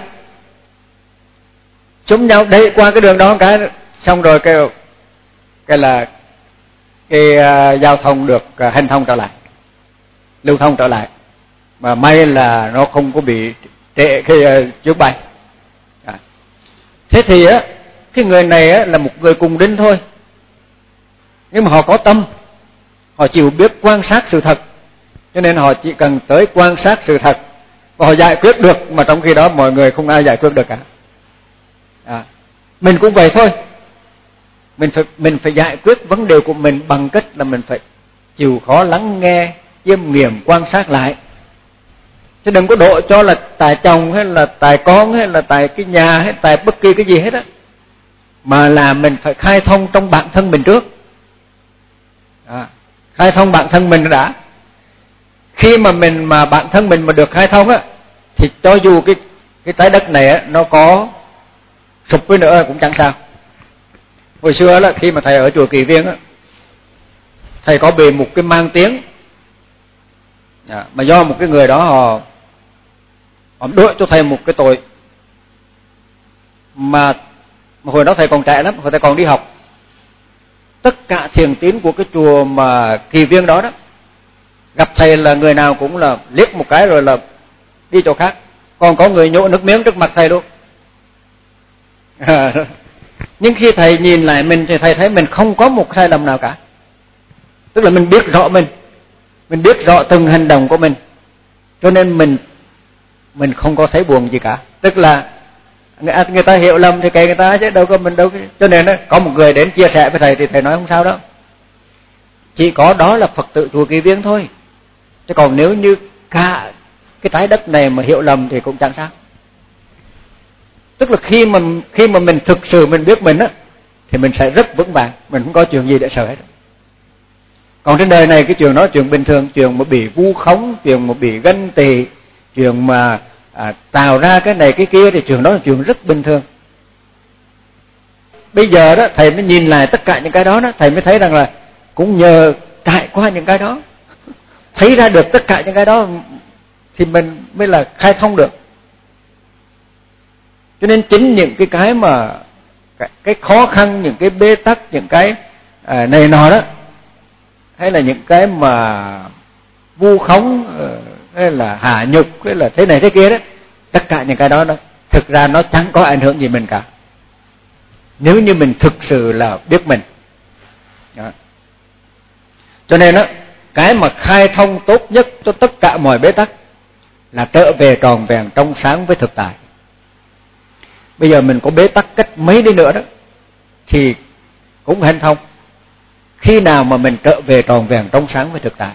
chúng nhau đẩy qua cái đường đó cái xong rồi cái cái là cái uh, giao thông được uh, hành thông trở lại, lưu thông trở lại, mà may là nó không có bị trễ cái uh, chuyến bay. À. Thế thì á cái người này á là một người cùng đinh thôi, nhưng mà họ có tâm, họ chịu biết quan sát sự thật, cho nên họ chỉ cần tới quan sát sự thật và họ giải quyết được, mà trong khi đó mọi người không ai giải quyết được cả. À. Mình cũng vậy thôi. Mình phải, mình phải giải quyết vấn đề của mình bằng cách là mình phải chịu khó lắng nghe, chiêm nghiệm, quan sát lại. Chứ đừng có độ cho là tại chồng hay là tại con hay là tại cái nhà hay tại bất kỳ cái gì hết á. Mà là mình phải khai thông trong bản thân mình trước. À, khai thông bản thân mình đã. Khi mà mình mà bản thân mình mà được khai thông á thì cho dù cái cái trái đất này á nó có sụp với nữa cũng chẳng sao. Hồi xưa là khi mà thầy ở chùa Kỳ Viên á, thầy có bị một cái mang tiếng à, mà do một cái người đó họ họ đối cho thầy một cái tội mà, mà hồi đó thầy còn trẻ lắm, hồi thầy còn đi học. Tất cả thiền tín của cái chùa mà Kỳ Viên đó đó gặp thầy là người nào cũng là liếc một cái rồi là đi chỗ khác, còn có người nhổ nước miếng trước mặt thầy luôn. Nhưng khi thầy nhìn lại mình thì thầy thấy mình không có một sai lầm nào cả. Tức là mình biết rõ mình, mình biết rõ từng hành động của mình, cho nên mình mình không có thấy buồn gì cả. Tức là người, người ta hiểu lầm thì kệ người ta chứ đâu có mình đâu. Cho nên đó, có một người đến chia sẻ với thầy thì thầy nói không sao đâu. Chỉ có đó là Phật tử chùa Kỳ Viên thôi. Chứ còn nếu như cả cái trái đất này mà hiểu lầm thì cũng chẳng sao. Tức là khi mà khi mà mình thực sự mình biết mình á thì mình sẽ rất vững vàng, mình không có chuyện gì để sợ hết. Còn trên đời này cái chuyện đó chuyện bình thường, chuyện mà bị vu khống, chuyện mà bị ganh tị, chuyện mà à, tạo ra cái này cái kia thì chuyện đó là chuyện rất bình thường. bây giờ đó thầy mới nhìn lại tất cả những cái đó đó, thầy mới thấy rằng là cũng nhờ trải qua những cái đó, thấy ra được tất cả những cái đó thì mình mới là khai thông được. Cho nên chính những cái cái mà cái, cái khó khăn, những cái bế tắc, những cái à, này nọ đó, hay là những cái mà vu khống, hay là hạ nhục, hay là thế này thế kia đó, tất cả những cái đó đó thực ra nó chẳng có ảnh hưởng gì mình cả, nếu như mình thực sự là biết mình đó. Cho nên đó, cái mà khai thông tốt nhất cho tất cả mọi bế tắc là trở về tròn vẹn trong sáng với thực tại. Bây giờ mình có bế tắc cách mấy đi nữa đó thì cũng hanh thông, khi nào mà mình trở về tròn vẹn trong sáng với thực tại.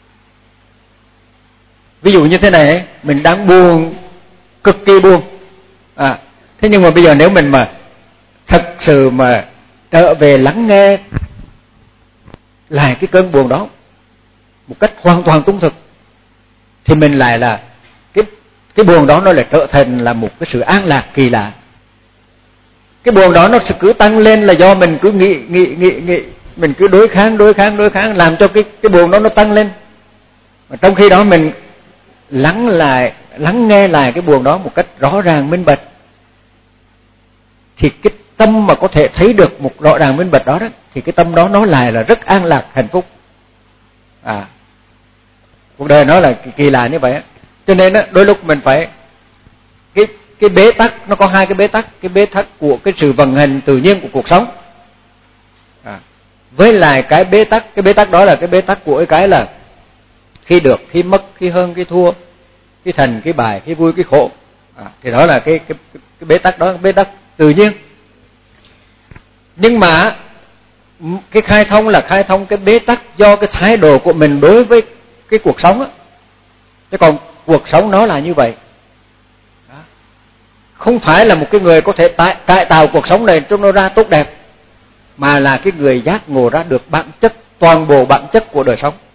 Ví dụ như thế này, mình đang buồn, cực kỳ buồn, à, thế nhưng mà bây giờ nếu mình mà thật sự mà trở về lắng nghe lại cái cơn buồn đó một cách hoàn toàn trung thực, thì mình lại là cái cái buồn đó nó lại trở thành là một cái sự an lạc kỳ lạ. Cái buồn đó nó sẽ cứ tăng lên là do mình cứ nghĩ nghĩ nghĩ nghĩ, mình cứ đối kháng đối kháng đối kháng làm cho cái cái buồn đó nó tăng lên. Mà trong khi đó mình lắng lại lắng nghe lại cái buồn đó một cách rõ ràng minh bạch, thì cái tâm mà có thể thấy được một rõ ràng minh bạch đó đó, thì cái tâm đó nó lại là rất an lạc hạnh phúc. À, cuộc đời nó là kỳ lạ như vậy á. Cho nên đó, đôi lúc mình phải cái cái bế tắc, nó có hai cái bế tắc, cái bế tắc của cái sự vận hành tự nhiên của cuộc sống, à, với lại cái bế tắc, cái bế tắc đó là cái bế tắc của cái là khi được, khi mất, khi hơn, khi thua, khi thành, khi bại, khi vui, khi khổ, à, thì đó là cái cái cái bế tắc đó, bế tắc tự nhiên. Nhưng mà cái khai thông là khai thông cái bế tắc do cái thái độ của mình đối với cái cuộc sống á. Chứ còn cuộc sống nó là như vậy. Đó. Không phải là một cái người có thể tái, cải tạo cuộc sống này cho nó ra tốt đẹp, mà là cái người giác ngộ ra được bản chất, toàn bộ bản chất của đời sống.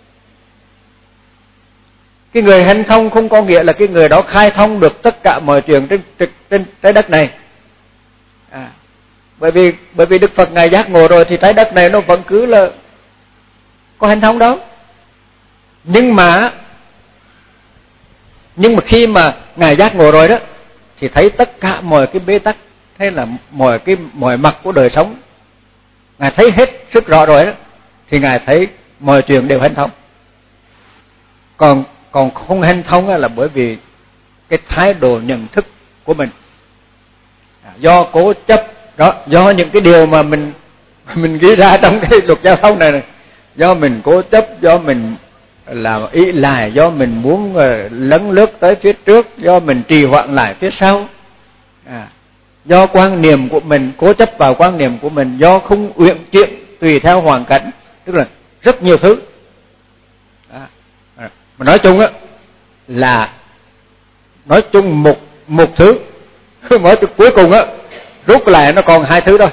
Cái người hanh thông không có nghĩa là cái người đó khai thông được tất cả mọi chuyện trên trên, trên trái đất này. À, bởi vì bởi vì Đức Phật ngài giác ngộ rồi thì trái đất này nó vẫn cứ là có hanh thông đâu. Nhưng mà nhưng mà khi mà ngài giác ngộ rồi đó thì thấy tất cả mọi cái bế tắc hay là mọi cái mọi mặt của đời sống, ngài thấy hết sức rõ rồi đó, thì ngài thấy mọi chuyện đều hanh thông. Còn còn không hanh thông là bởi vì cái thái độ nhận thức của mình, à, do cố chấp đó, do những cái điều mà mình mình ghi ra trong cái luật giao thông này, này do mình cố chấp, do mình là ý lại, do mình muốn lấn lướt tới phía trước, do mình trì hoãn lại phía sau, à, do quan niệm của mình, cố chấp vào quan niệm của mình, do không uyển chuyển tùy theo hoàn cảnh, tức là rất nhiều thứ. À, mà nói chung á là nói chung một một thứ, nói chung cuối cùng á rút lại nó còn hai thứ thôi.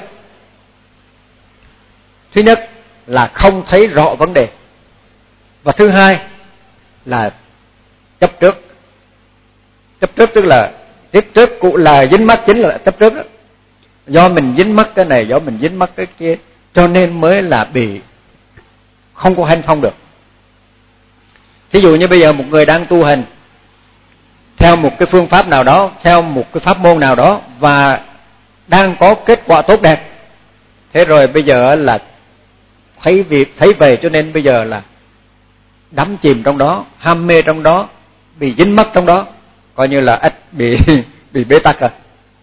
Thứ nhất là không thấy rõ vấn đề, và thứ hai là chấp trước. Chấp trước tức là tiếp trước cũng là dính mắc, chính là chấp trước đó. Do mình dính mắc cái này, do mình dính mắc cái kia, cho nên mới là bị không có hanh thông được. Thí dụ như bây giờ một người đang tu hành theo một cái phương pháp nào đó, theo một cái pháp môn nào đó, và đang có kết quả tốt đẹp. Thế rồi bây giờ là thấy việc thấy về cho nên bây giờ là đắm chìm trong đó, ham mê trong đó, bị dính mắc trong đó, coi như là ít bị bị bế tắc rồi.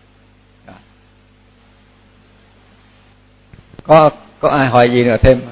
Có có ai hỏi gì nữa thêm?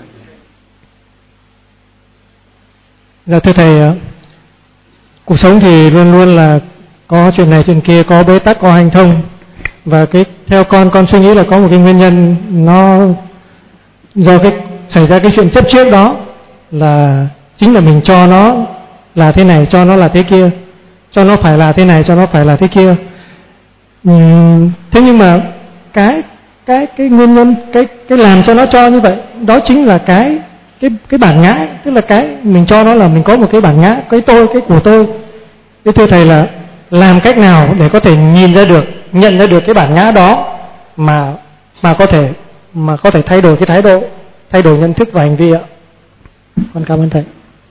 Dạ thưa thầy, cuộc sống thì luôn luôn là có chuyện này chuyện kia, có bế tắc, có hành thông, và cái theo con con suy nghĩ là có một cái nguyên nhân nó do cái xảy ra cái chuyện chấp trước đó, là chính là mình cho nó là thế này, cho nó là thế kia, cho nó phải là thế này, cho nó phải là thế kia. Uhm, thế nhưng mà cái cái cái nguyên nhân cái cái làm cho nó cho như vậy đó chính là cái cái cái bản ngã, tức là cái mình cho nó là mình có một cái bản ngã, cái tôi, cái của tôi. Thế thưa thầy là làm cách nào để có thể nhìn ra được, nhận ra được cái bản ngã đó mà mà có thể mà có thể thay đổi cái thái độ, thay đổi nhận thức và hành vi ạ. Con cảm ơn thầy.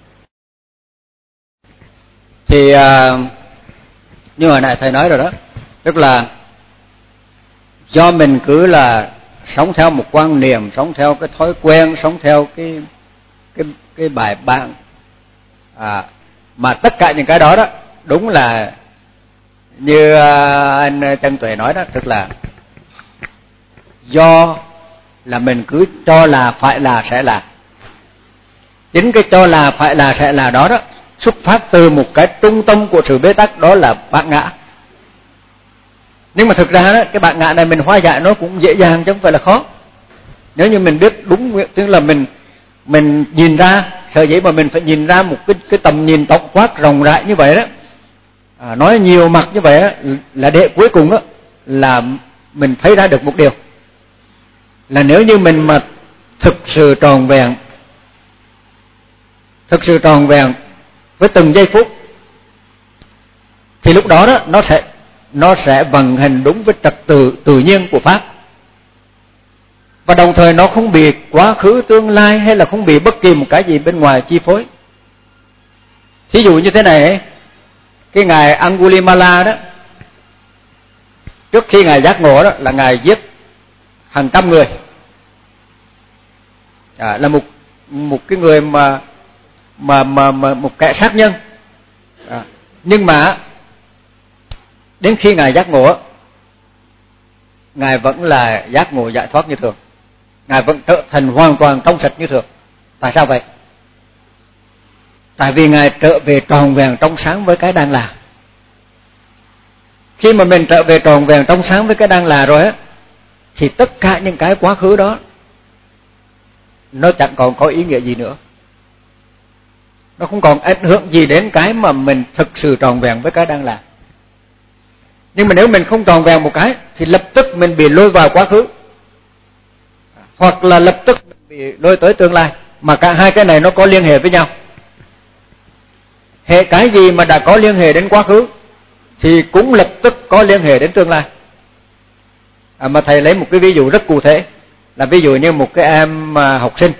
Thì uh, như hồi nãy thầy nói rồi đó, tức là do mình cứ là sống theo một quan niệm, sống theo cái thói quen, sống theo cái cái cái bài bản, à, mà tất cả những cái đó đó đúng là như uh, anh Trân Tuệ nói đó, tức là do là mình cứ cho là phải là sẽ là. Chính cái cho là phải là sẽ là đó đó xuất phát từ một cái trung tâm của sự bế tắc, đó là bản ngã. Nhưng mà thực ra đó, cái bản ngã này mình hóa giải nó cũng dễ dàng chứ không phải là khó. Nếu như mình biết đúng, tức là mình mình nhìn ra, sở dĩ mà mình phải nhìn ra một cái cái tầm nhìn tổng quát rộng rãi như vậy đó, à, nói nhiều mặt như vậy đó, là để cuối cùng đó là mình thấy ra được một điều, là nếu như mình mà thực sự tròn vẹn, thực sự tròn vẹn với từng giây phút, thì lúc đó đó nó sẽ nó sẽ vận hành đúng với trật tự tự nhiên của pháp, và đồng thời nó không bị quá khứ tương lai hay là không bị bất kỳ một cái gì bên ngoài chi phối. Thí dụ như thế này ấy, cái ngài Angulimala đó, trước khi ngài giác ngộ đó là ngài giết hàng trăm người, à, là một một cái người mà mà mà, mà một kẻ sát nhân, à, nhưng mà đến khi ngài giác ngộ, ngài vẫn là giác ngộ giải thoát như thường, ngài vẫn trở thành hoàn toàn trong sạch như thường. Tại sao vậy? Tại vì ngài trở về tròn vẹn trong sáng với cái đang là. Khi mà mình trở về tròn vẹn trong sáng với cái đang là rồi á, thì tất cả những cái quá khứ đó nó chẳng còn có ý nghĩa gì nữa, nó không còn ảnh hưởng gì đến cái mà mình thực sự tròn vẹn với cái đang là. Nhưng mà nếu mình không tròn vẹn một cái thì lập tức mình bị lôi vào quá khứ, hoặc là lập tức mình bị lôi tới tương lai, mà cả hai cái này nó có liên hệ với nhau. Hệ cái gì mà đã có liên hệ đến quá khứ thì cũng lập tức có liên hệ đến tương lai. À, mà thầy lấy một cái ví dụ rất cụ thể, là ví dụ như một cái em học sinh,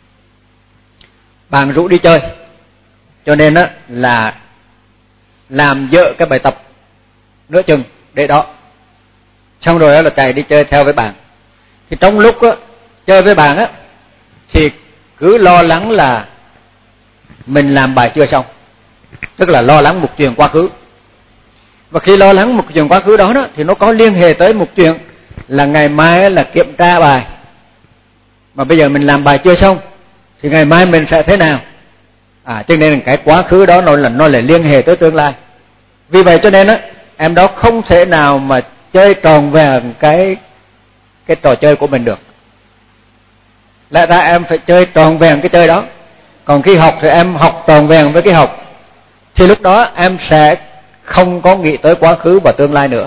bạn rủ đi chơi, cho nên á là làm dở cái bài tập nửa chừng để đó, xong rồi đó là chạy đi chơi theo với bạn. Thì trong lúc á, chơi với bạn á, thì cứ lo lắng là mình làm bài chưa xong, tức là lo lắng một chuyện quá khứ. Và khi lo lắng một chuyện quá khứ đó, đó thì nó có liên hệ tới một chuyện là ngày mai là kiểm tra bài, mà bây giờ mình làm bài chưa xong thì ngày mai mình sẽ thế nào. À, cho nên cái quá khứ đó nó là nó lại liên hệ tới tương lai. Vì vậy cho nên á, em đó không thể nào mà chơi tròn vẹn cái cái trò chơi của mình được. Lẽ ra em phải chơi tròn vẹn cái chơi đó. Còn khi học thì em học tròn vẹn với cái học, thì lúc đó em sẽ không có nghĩ tới quá khứ và tương lai nữa.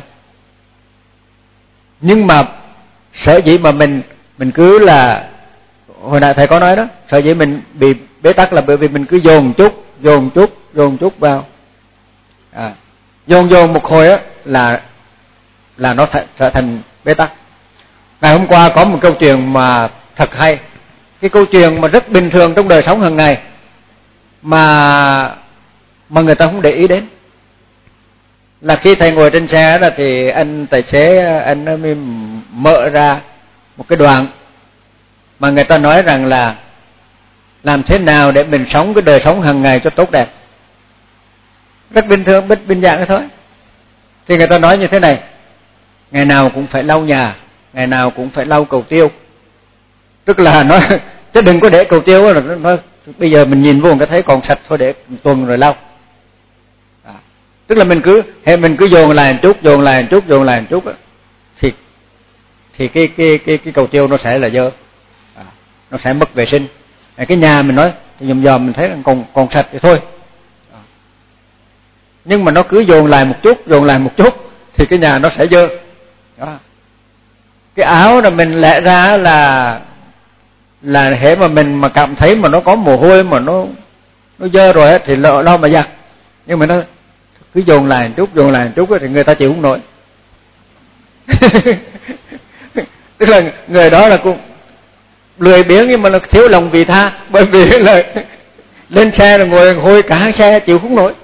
Nhưng mà sở dĩ mà mình mình cứ là, hồi nãy thầy có nói đó, sở dĩ mình bị bế tắc là bởi vì mình cứ dồn chút, dồn chút, dồn chút vào. À, dồn dồn một hồi á là là nó trở thành bế tắc. Ngày hôm qua có một câu chuyện mà thật hay, cái câu chuyện mà rất bình thường trong đời sống hàng ngày mà mà người ta không để ý đến. Là khi thầy ngồi trên xe đó thì anh tài xế anh mới mở ra một cái đoạn mà người ta nói rằng là làm thế nào để mình sống cái đời sống hàng ngày cho tốt đẹp. Rất bình thường, rất bình dạng thôi. Thì người ta nói như thế này: ngày nào cũng phải lau nhà, ngày nào cũng phải lau cầu tiêu. Tức là nói chứ đừng có để cầu tiêu, nó, nó bây giờ mình nhìn vô cái thấy còn sạch thôi, để tuần rồi lau. À, tức là mình cứ hay mình cứ dồn lại một chút, dồn lại một chút, dồn lại một chút á, thì thì cái cái cái cái cầu tiêu nó sẽ là dơ, à, nó sẽ mất vệ sinh. À, cái nhà mình nói thì dòm dòm mình thấy còn còn sạch thì thôi. À, nhưng mà nó cứ dồn lại một chút, dồn lại một chút thì cái nhà nó sẽ dơ. Đó. Cái áo là mình lẽ ra là là hễ mà mình mà cảm thấy mà nó có mồ hôi mà nó nó dơ rồi á thì lo, lo mà giặt. Nhưng mà nó cứ dồn lại một chút, dồn lại một chút thì người ta chịu không nổi. Tức là người đó là cũng lười biếng nhưng mà là thiếu lòng vị tha, bởi vì là lên xe rồi ngồi hôi cả xe chịu không nổi.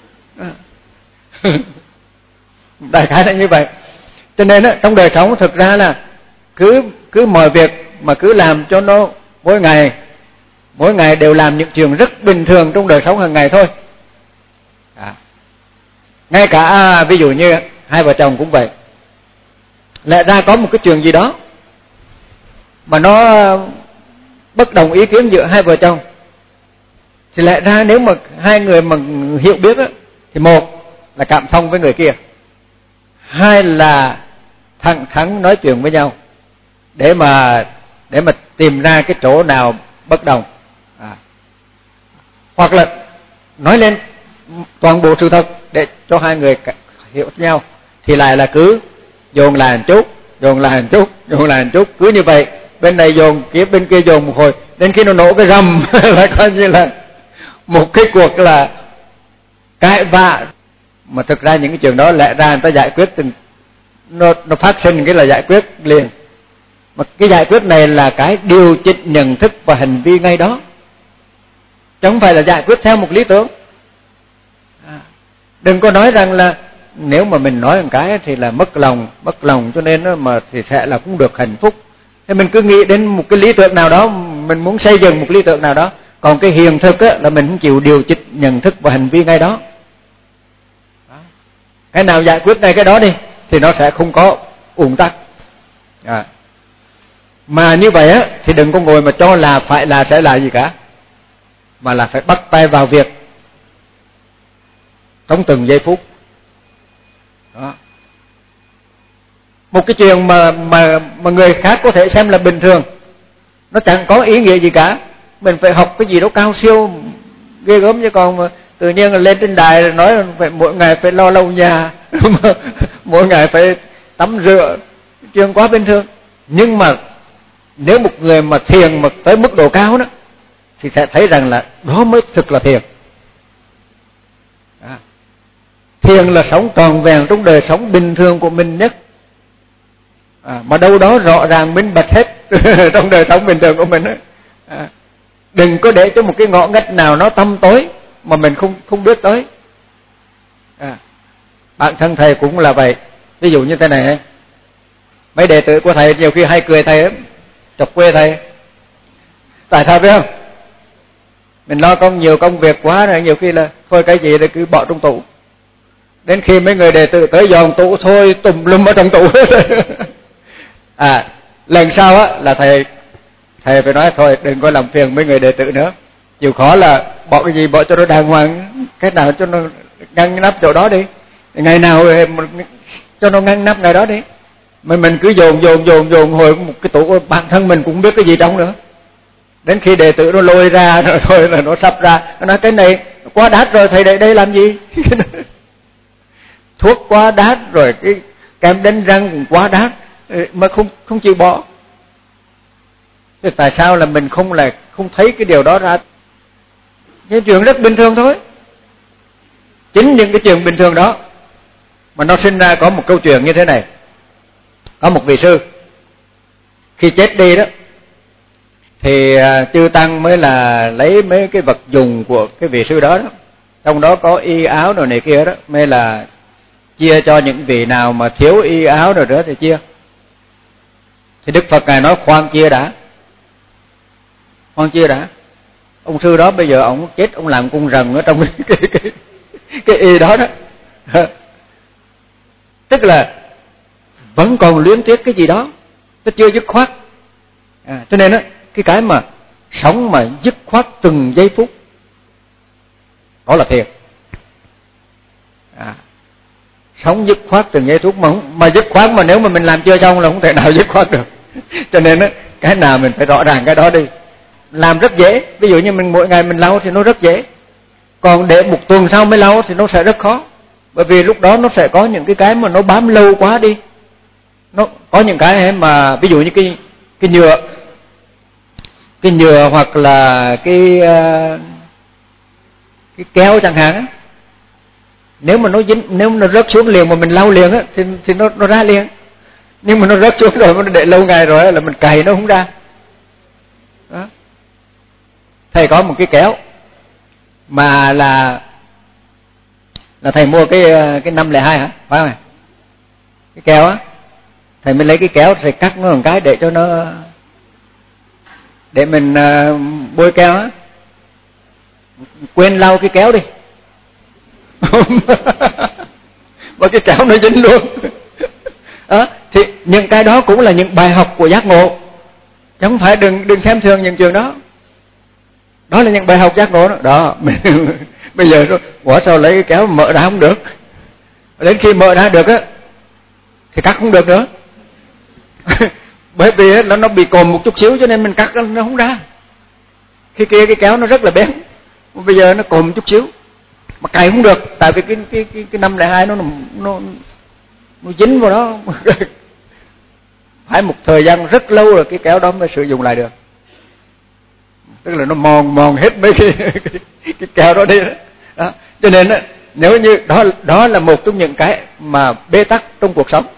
Đại khái là như vậy. Cho nên á, trong đời sống thực ra là cứ cứ mọi việc mà cứ làm cho nó mỗi ngày mỗi ngày đều làm những chuyện rất bình thường trong đời sống hàng ngày thôi. À. Ngay cả à, ví dụ như hai vợ chồng cũng vậy, lẽ ra có một cái chuyện gì đó mà nó bất đồng ý kiến giữa hai vợ chồng, thì lẽ ra nếu mà hai người mà hiểu biết á, thì một là cảm thông với người kia, hai là thẳng thắn nói chuyện với nhau để mà để mà tìm ra cái chỗ nào bất đồng, à. Hoặc là nói lên toàn bộ sự thật để cho hai người hiểu nhau, thì lại là cứ dồn lại một chút, dồn lại một chút, dồn lại một chút, cứ như vậy, bên này dồn kia bên kia dồn một hồi, đến khi nó nổ cái rầm là coi như là một cái cuộc là cãi vã. Mà thực ra những cái chuyện đó lẽ ra người ta giải quyết từng nó nó phát sinh cái là giải quyết liền. Mà cái giải quyết này là cái điều chỉnh nhận thức và hành vi ngay đó, chứ không phải là giải quyết theo một lý tưởng. À, đừng có nói rằng là nếu mà mình nói một cái thì là mất lòng, mất lòng cho nên mà thì sẽ là cũng được hạnh phúc. Thì mình cứ nghĩ đến một cái lý tưởng nào đó, mình muốn xây dựng một lý tưởng nào đó, còn cái hiện thực á, là mình không chịu điều chỉnh nhận thức và hành vi ngay đó. Cái nào giải quyết ngay cái đó đi thì nó sẽ không có ùn tắc. À. Mà như vậy á thì đừng có ngồi mà cho là phải là sẽ là gì cả, mà là phải bắt tay vào việc trong từng giây phút. Đó. Một cái chuyện mà mà mà người khác có thể xem là bình thường, nó chẳng có ý nghĩa gì cả. Mình phải học cái gì đó cao siêu ghê gớm, chứ còn mà tự nhiên là lên trên đài rồi nói phải mỗi ngày phải lo lau nhà, mỗi ngày phải tắm rửa, chuyện quá bình thường. Nhưng mà nếu một người mà thiền mà tới mức độ cao đó thì sẽ thấy rằng là đó mới thực là thiền. À. Thiền là sống tròn vẹn trong đời sống bình thường của mình nhất, à, mà đâu đó rõ ràng minh bạch hết trong đời sống bình thường của mình. À. Đừng có để cho một cái ngõ ngách nào nó tăm tối mà mình không không biết tới. À. Bản thân thầy cũng là vậy. Ví dụ như thế này, mấy đệ tử của thầy nhiều khi hay cười thầy lắm, chọc quê thầy. Tại sao biết không? Mình lo công nhiều công việc quá rồi, nhiều khi là thôi cái gì thì cứ bỏ trong tủ. Đến khi mấy người đệ tử tới dọn tủ thôi tùm lum ở trong tủ. À, lần sau á là thầy thầy phải nói thôi đừng có làm phiền mấy người đệ tử nữa, chịu khó là bỏ cái gì bỏ cho nó đàng hoàng, cái nào cho nó ngăn nắp chỗ đó đi, ngày nào cho nó ngăn nắp ngày đó đi. Mà mình cứ dồn dồn dồn dồn hồi một cái tủ bản thân mình cũng không biết cái gì trong nữa. Đến khi đệ tử nó lôi ra rồi thôi là nó sắp ra, nó nói cái này quá đắt rồi thầy đây đây làm gì? Thuốc quá đắt rồi, cái kem đánh răng cũng quá đắt mà không không chịu bỏ. Thế tại sao là mình không là không thấy cái điều đó ra? Những chuyện rất bình thường thôi. Chính những cái chuyện bình thường đó mà nó sinh ra có một câu chuyện như thế này. Có một vị sư khi chết đi đó thì chư tăng mới là lấy mấy cái vật dùng của cái vị sư đó, đó. Trong đó có y áo rồi này kia đó, mới là chia cho những vị nào mà thiếu y áo rồi đó thì chia. Thì Đức Phật Ngài nói khoan chia đã. Khoan chia đã. Ông sư đó bây giờ ông chết, ông làm cung rần ở trong cái cái cái, cái y đó đó. Tức là vẫn còn luyến tiếc cái gì đó, nó chưa dứt khoát. À, cho nên á, cái cái mà sống mà dứt khoát từng giây phút, đó là thiền. À, sống dứt khoát từng giây phút mà, mà dứt khoát mà nếu mà mình làm chưa xong là không thể nào dứt khoát được. Cho nên á, cái nào mình phải rõ ràng cái đó đi. Làm rất dễ, ví dụ như mình mỗi ngày mình lau thì nó rất dễ. Còn để một tuần sau mới lau thì nó sẽ rất khó. Bởi vì lúc đó nó sẽ có những cái cái mà nó bám lâu quá đi. Nó có những cái mà ví dụ như cái cái nhựa, cái nhựa hoặc là cái cái kéo chẳng hạn á, nếu mà nó dính, nếu mà nó rớt xuống liền mà mình lau liền á thì thì nó nó ra liền. Nhưng mà nó rớt xuống rồi, nó để lâu ngày rồi là mình cày nó không ra. Đó. Thầy có một cái kéo mà là là thầy mua cái cái năm lẻ hai hả, phải không? Cái kéo á, thầy mới lấy cái kéo thầy cắt nó một cái để cho nó để mình uh, bôi keo á, quên lau cái kéo đi. Và cái kéo nó dính luôn. Đó, thì những cái đó cũng là những bài học của giác ngộ, chứ không phải đừng đừng xem thường những trường đó. Đó là những bài học giác ngộ đó. Đó, bây giờ quả sao lấy cái kéo mở ra không được, đến khi mở ra được á thì cắt không được nữa. Bởi vì nó nó bị cồn một chút xíu cho nên mình cắt nó không ra. Khi kia cái kéo nó rất là bén, bây giờ nó cồn một chút xíu mà cày không được, tại vì cái cái cái cái năm lẻ hai nó nó nó dính vào đó. Phải một thời gian rất lâu rồi cái kéo đó mới sử dụng lại được. Tức là nó mòn mòn hết mấy cái, cái, cái kéo đó đi đó. Đó. Cho nên đó, nếu như đó đó là một trong những cái mà bế tắc trong cuộc sống.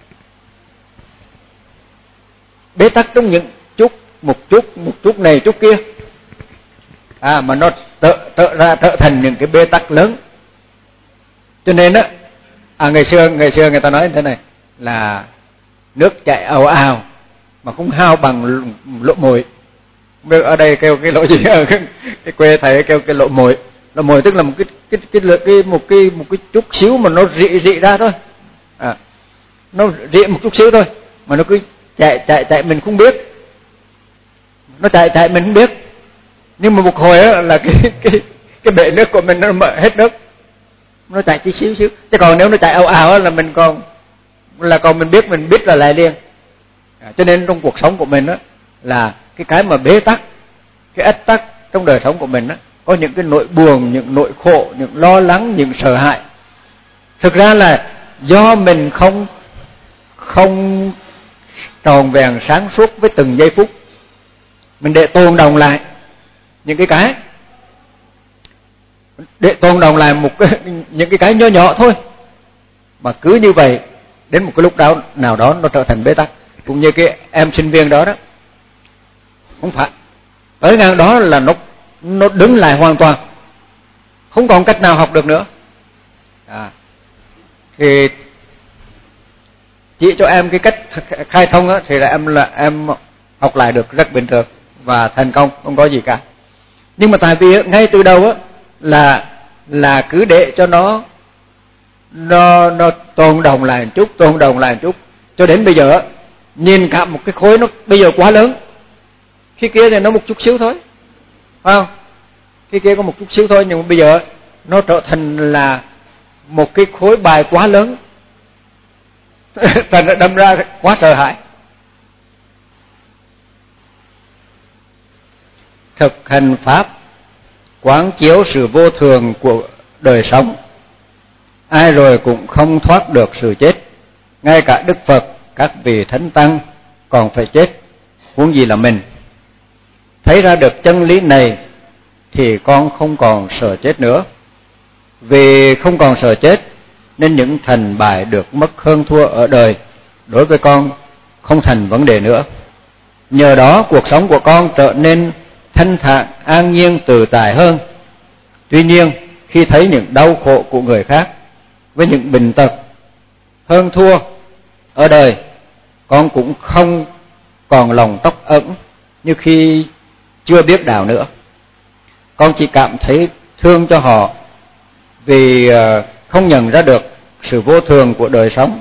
Bế tắc trong những chút một chút một chút này chút kia, à mà nó trở, trở ra trở thành những cái bế tắc lớn. Cho nên đó, à ngày xưa ngày xưa người ta nói như thế này là nước chảy ào ào mà không hao bằng lỗ mồi. Biết ở đây kêu cái lỗ gì, ở cái, cái quê thầy kêu cái lỗ mồi. Lỗ mồi tức là một cái cái cái, cái, cái một cái một cái chút xíu mà nó rị rị ra thôi, à, nó rị một chút xíu thôi mà nó cứ chạy chạy chạy mình không biết, nó chạy chạy mình không biết, nhưng mà một hồi á là cái cái cái bể nước của mình nó mở hết nước, nó chạy tí xíu xíu. Chứ còn nếu nó chạy ào ào là mình còn là còn mình biết mình biết là lại liền. À, cho nên trong cuộc sống của mình đó là cái cái mà bế tắc, cái ách tắc trong đời sống của mình đó, có những cái nỗi buồn, những nỗi khổ, những lo lắng, những sợ hãi. Thực ra là do mình không không tròn vẹn sáng suốt với từng giây phút. Mình để tồn đọng lại những cái cái để tồn đọng lại một cái, những cái cái nhỏ nhỏ thôi, mà cứ như vậy đến một cái lúc đó nào đó nó trở thành bế tắc. Cũng như cái em sinh viên đó đó, không phải tới ngang đó là nó nó đứng lại hoàn toàn, không còn cách nào học được nữa. À, thì chỉ cho em cái cách khai thông á, thì là em là em học lại được rất bình thường và thành công, không có gì cả. Nhưng mà tại vì ngay từ đầu á là là cứ để cho nó nó nó tồn đọng lại một chút, tồn đọng lại một chút, cho đến bây giờ á, nhìn cả một cái khối nó bây giờ quá lớn. Khi kia thì nó một chút xíu thôi, phải không? Khi kia có một chút xíu thôi, nhưng mà bây giờ nó trở thành là một cái khối bài quá lớn. Thành ra đâm ra quá sợ hãi. Thực hành pháp quán chiếu sự vô thường của đời sống, ai rồi cũng không thoát được sự chết. Ngay cả Đức Phật, các vị thánh tăng còn phải chết, huống gì là mình. Thấy ra được chân lý này thì con không còn sợ chết nữa. Vì không còn sợ chết nên những thành bại được mất hơn thua ở đời đối với con không thành vấn đề nữa. Nhờ đó cuộc sống của con trở nên thanh thản, an nhiên, tự tại hơn. Tuy nhiên, khi thấy những đau khổ của người khác với những bệnh tật hơn thua ở đời, con cũng không còn lòng tróc ẩn như khi chưa biết đạo nữa. Con chỉ cảm thấy thương cho họ vì không nhận ra được sự vô thường của đời sống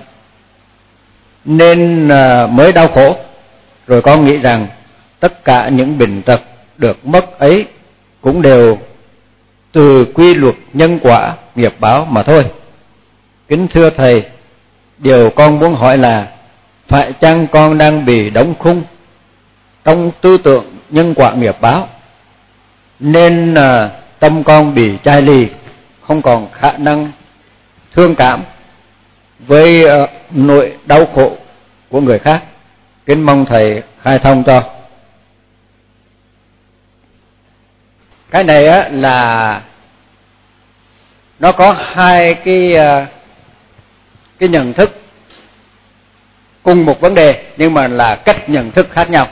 nên mới đau khổ. Rồi con nghĩ rằng tất cả những bệnh tật được mất ấy cũng đều từ quy luật nhân quả nghiệp báo mà thôi. Kính thưa Thầy, điều con muốn hỏi là phải chăng con đang bị đóng khung trong tư tưởng nhân quả nghiệp báo, nên à, tâm con bị chai lì, không còn khả năng thương cảm với à, nỗi đau khổ của người khác. Kính mong Thầy khai thông cho. Cái này á là nó có hai cái cái nhận thức cùng một vấn đề nhưng mà là cách nhận thức khác nhau.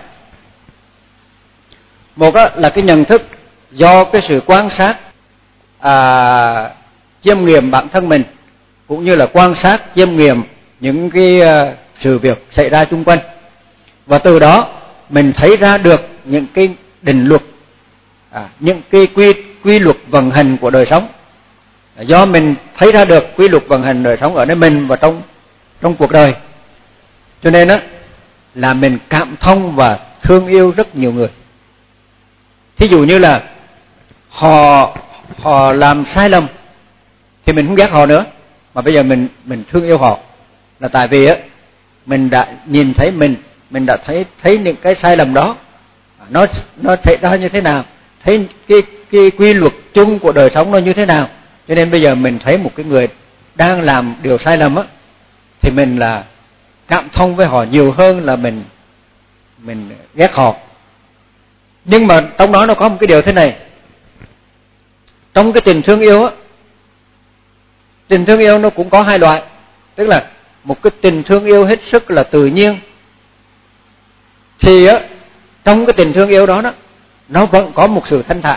Một là cái nhận thức do cái sự quan sát, à, chiêm nghiệm bản thân mình, cũng như là quan sát chiêm nghiệm những cái uh, sự việc xảy ra xung quanh, và từ đó mình thấy ra được những cái định luật, à, những cái quy quy luật vận hành của đời sống. Do mình thấy ra được quy luật vận hành đời sống ở nơi mình và trong trong cuộc đời, cho nên đó là mình cảm thông và thương yêu rất nhiều người. Thí dụ như là họ họ làm sai lầm thì mình không ghét họ nữa, mà bây giờ mình mình thương yêu họ, là tại vì á mình đã nhìn thấy mình mình đã thấy thấy những cái sai lầm đó nó nó xảy ra như thế nào, thấy cái cái quy luật chung của đời sống nó như thế nào, cho nên bây giờ mình thấy một cái người đang làm điều sai lầm á thì mình là cảm thông với họ nhiều hơn là mình mình ghét họ. Nhưng mà trong đó nó có một cái điều thế này, trong cái tình thương yêu á, tình thương yêu nó cũng có hai loại, tức là một cái tình thương yêu hết sức là tự nhiên, thì á trong cái tình thương yêu đó đó nó vẫn có một sự thanh thản.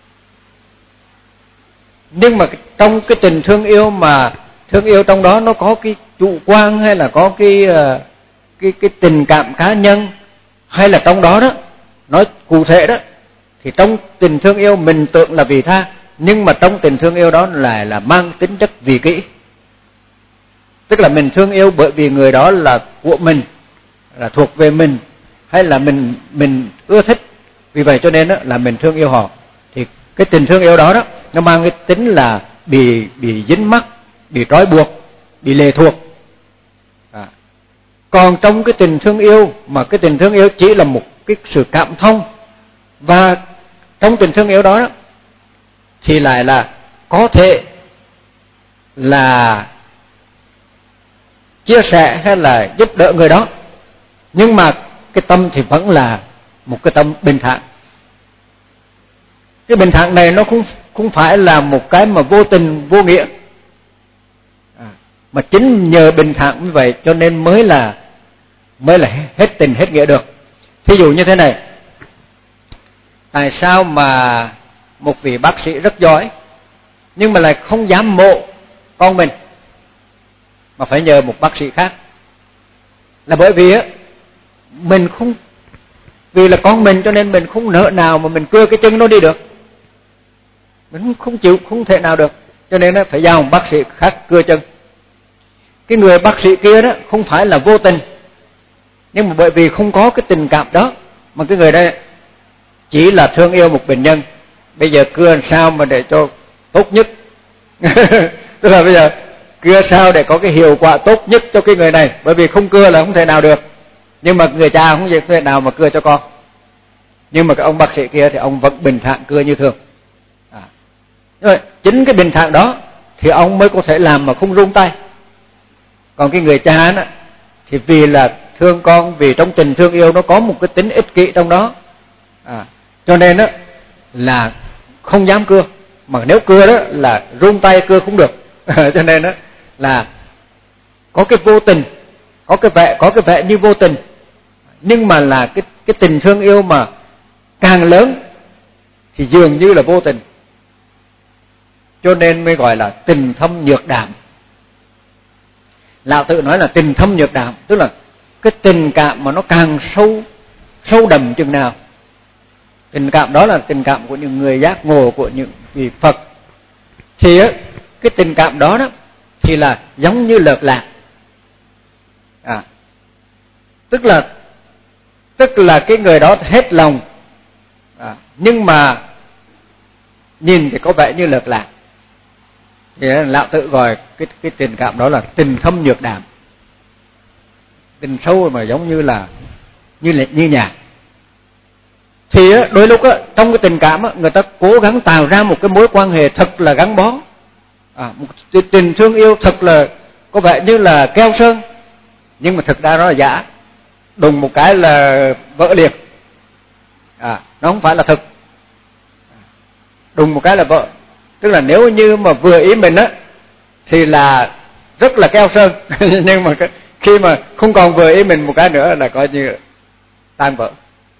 Nhưng mà trong cái tình thương yêu mà thương yêu trong đó nó có cái chủ quan, hay là có cái cái cái tình cảm cá nhân, hay là trong đó đó nói cụ thể đó, thì trong tình thương yêu mình tưởng là vị tha, nhưng mà trong tình thương yêu đó lại là mang tính chất vị kỷ. Tức là mình thương yêu bởi vì người đó là của mình, là thuộc về mình, hay là mình mình ưa thích, vì vậy cho nên đó là mình thương yêu họ. Thì cái tình thương yêu đó đó nó mang cái tính là bị bị dính mắc, bị trói buộc, bị lệ thuộc. À. Còn trong cái tình thương yêu mà cái tình thương yêu chỉ là một cái sự cảm thông, và trong tình thương yêu đó, đó thì lại là có thể là chia sẻ hay là giúp đỡ người đó, nhưng mà cái tâm thì vẫn là một cái tâm bình thản. Cái bình thản này nó không không phải là một cái mà vô tình vô nghĩa, à, mà chính nhờ bình thản như vậy cho nên mới là mới là hết tình hết nghĩa được. Thí dụ như thế này, tại sao mà một vị bác sĩ rất giỏi nhưng mà lại không dám mổ con mình mà phải nhờ một bác sĩ khác? Là bởi vì á mình không, vì là con mình cho nên mình không nỡ nào mà mình cưa cái chân nó đi được, mình không chịu, không thể nào được, cho nên nó phải giao một bác sĩ khác cưa chân. Cái người bác sĩ kia đó không phải là vô tình, nhưng mà bởi vì không có cái tình cảm đó, mà cái người đây chỉ là thương yêu một bệnh nhân, bây giờ cưa làm sao mà để cho tốt nhất. Tức là bây giờ cưa sao để có cái hiệu quả tốt nhất cho cái người này, bởi vì không cưa là không thể nào được. Nhưng mà người cha không thể nào mà cưa cho con, nhưng mà cái ông bác sĩ kia thì ông vẫn bình thản cưa như thường. À. Rồi, chính cái bình thản đó thì ông mới có thể làm mà không run tay. Còn cái người cha đó thì vì là thương con, vì trong tình thương yêu nó có một cái tính ích kỷ trong đó, à, cho nên đó là không dám cưa, mà nếu cưa đó là run tay cưa không được. Cho nên đó là có cái vô tình, có cái vẻ có cái vẻ như vô tình, nhưng mà là cái cái tình thương yêu mà càng lớn thì dường như là vô tình, cho nên mới gọi là tình thâm nhược đạm. Lão Tử nói là tình thâm nhược đạm, tức là cái tình cảm mà nó càng sâu sâu đậm chừng nào. Tình cảm đó là tình cảm của những người giác ngộ, của những vị Phật, thì á cái tình cảm đó đó thì là giống như lợt lạc. À, tức là tức là cái người đó hết lòng, à, nhưng mà nhìn thì có vẻ như lợt lạc. Thì Lão Tử gọi cái cái tình cảm đó là tình thâm nhược đạm, tình sâu mà giống như là như là như nhạc. Thì đôi lúc á, trong cái tình cảm á, người ta cố gắng tạo ra một cái mối quan hệ thật là gắn bó, à, một tình thương yêu thật là có vẻ như là keo sơn, nhưng mà thực ra nó là giả, đùng một cái là vỡ liền. À, nó không phải là thực, đùng một cái là vỡ. Tức là nếu như mà vừa ý mình á thì là rất là keo sơn, nhưng mà Khi mà không còn vừa ý mình một cái nữa là coi như tan vỡ.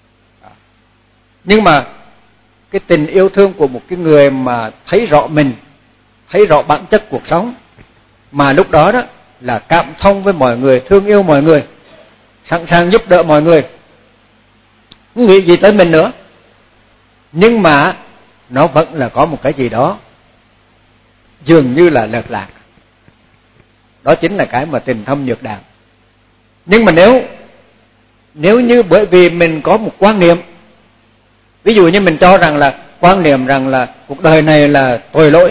Nhưng mà cái tình yêu thương của một cái người mà thấy rõ mình, thấy rõ bản chất cuộc sống, mà lúc đó đó là cảm thông với mọi người, thương yêu mọi người, sẵn sàng giúp đỡ mọi người, không nghĩ gì tới mình nữa, nhưng mà nó vẫn là có một cái gì đó dường như là lệch lạc. Đó chính là cái mà tình thâm nhược đàm. Nhưng mà nếu nếu như bởi vì mình có một quan niệm, ví dụ như mình cho rằng là quan niệm rằng là cuộc đời này là tội lỗi,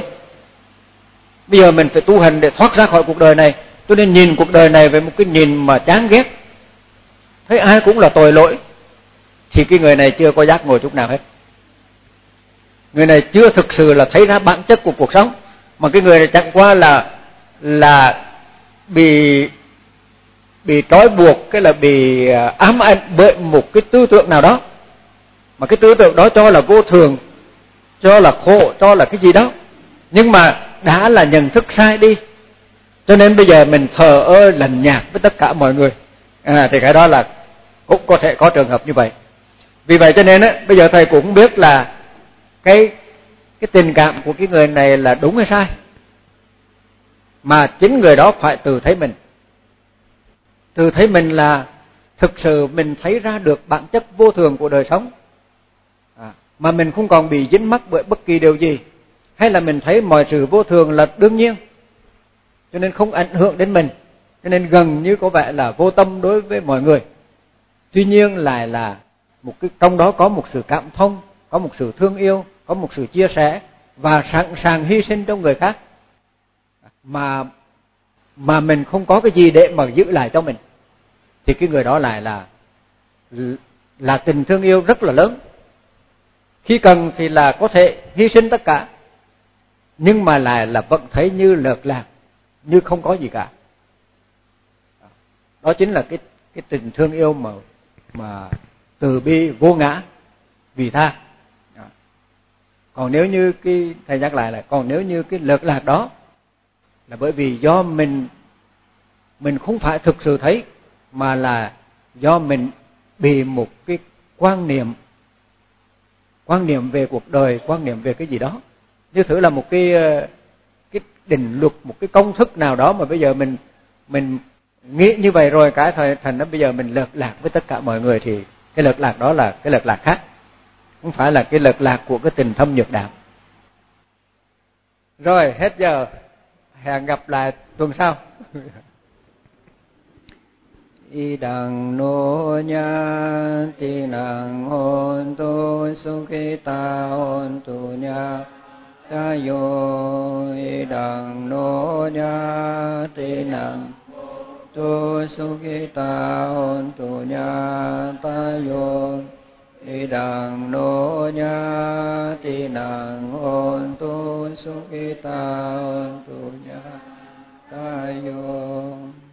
bây giờ mình phải tu hành để thoát ra khỏi cuộc đời này, cho nên nhìn cuộc đời này với một cái nhìn mà chán ghét, thấy ai cũng là tội lỗi, thì cái người này chưa có giác ngộ chút nào hết. Người này chưa thực sự là thấy ra bản chất của cuộc sống, mà cái người này chẳng qua là là bị bị trói buộc, cái là bị ám ảnh bởi một cái tư tưởng nào đó, mà cái tư tưởng đó cho là vô thường, cho là khổ, cho là cái gì đó, nhưng mà đã là nhận thức sai đi, cho nên bây giờ mình thờ ơ lạnh nhạt với tất cả mọi người. À, thì cái đó là cũng có thể có trường hợp như vậy. Vì vậy cho nên á, bây giờ thầy cũng không biết là cái cái tình cảm của cái người này là đúng hay sai, mà chính người đó phải tự thấy mình, tự thấy mình là thực sự mình thấy ra được bản chất vô thường của đời sống, à, mà mình không còn bị dính mắc bởi bất kỳ điều gì, hay là mình thấy mọi sự vô thường là đương nhiên, cho nên không ảnh hưởng đến mình, cho nên gần như có vẻ là vô tâm đối với mọi người. Tuy nhiên lại là một cái trong đó có một sự cảm thông, có một sự thương yêu, có một sự chia sẻ và sẵn sàng hy sinh cho người khác, mà mà mình không có cái gì để mà giữ lại cho mình, thì cái người đó lại là là tình thương yêu rất là lớn. Khi cần thì là có thể hy sinh tất cả, nhưng mà lại là vẫn thấy như lợt lạc, như không có gì cả. Đó chính là cái cái tình thương yêu mà mà từ bi vô ngã vì tha. Còn nếu như cái thầy nhắc lại là còn nếu như cái lợt lạc đó là bởi vì do mình mình không phải thực sự thấy, mà là do mình bị một cái quan niệm quan niệm về cuộc đời, quan niệm về cái gì đó, như thử là một cái cái định luật, một cái công thức nào đó mà bây giờ mình mình nghĩ như vậy rồi cái thời thành nó bây giờ mình lệch lạc với tất cả mọi người, thì cái lệch lạc đó là cái lệch lạc khác, không phải là cái lệch lạc của cái tình thâm nhược đạm. Rồi hết giờ, hẹn gặp lại tuần sau. Idang no nya tinang hontu sukhita hontu nya tayo. Idang no nya tinang tu sukhita hontu nya tayo. Idang no nya tinang hontu sukhita hontu nya tayo.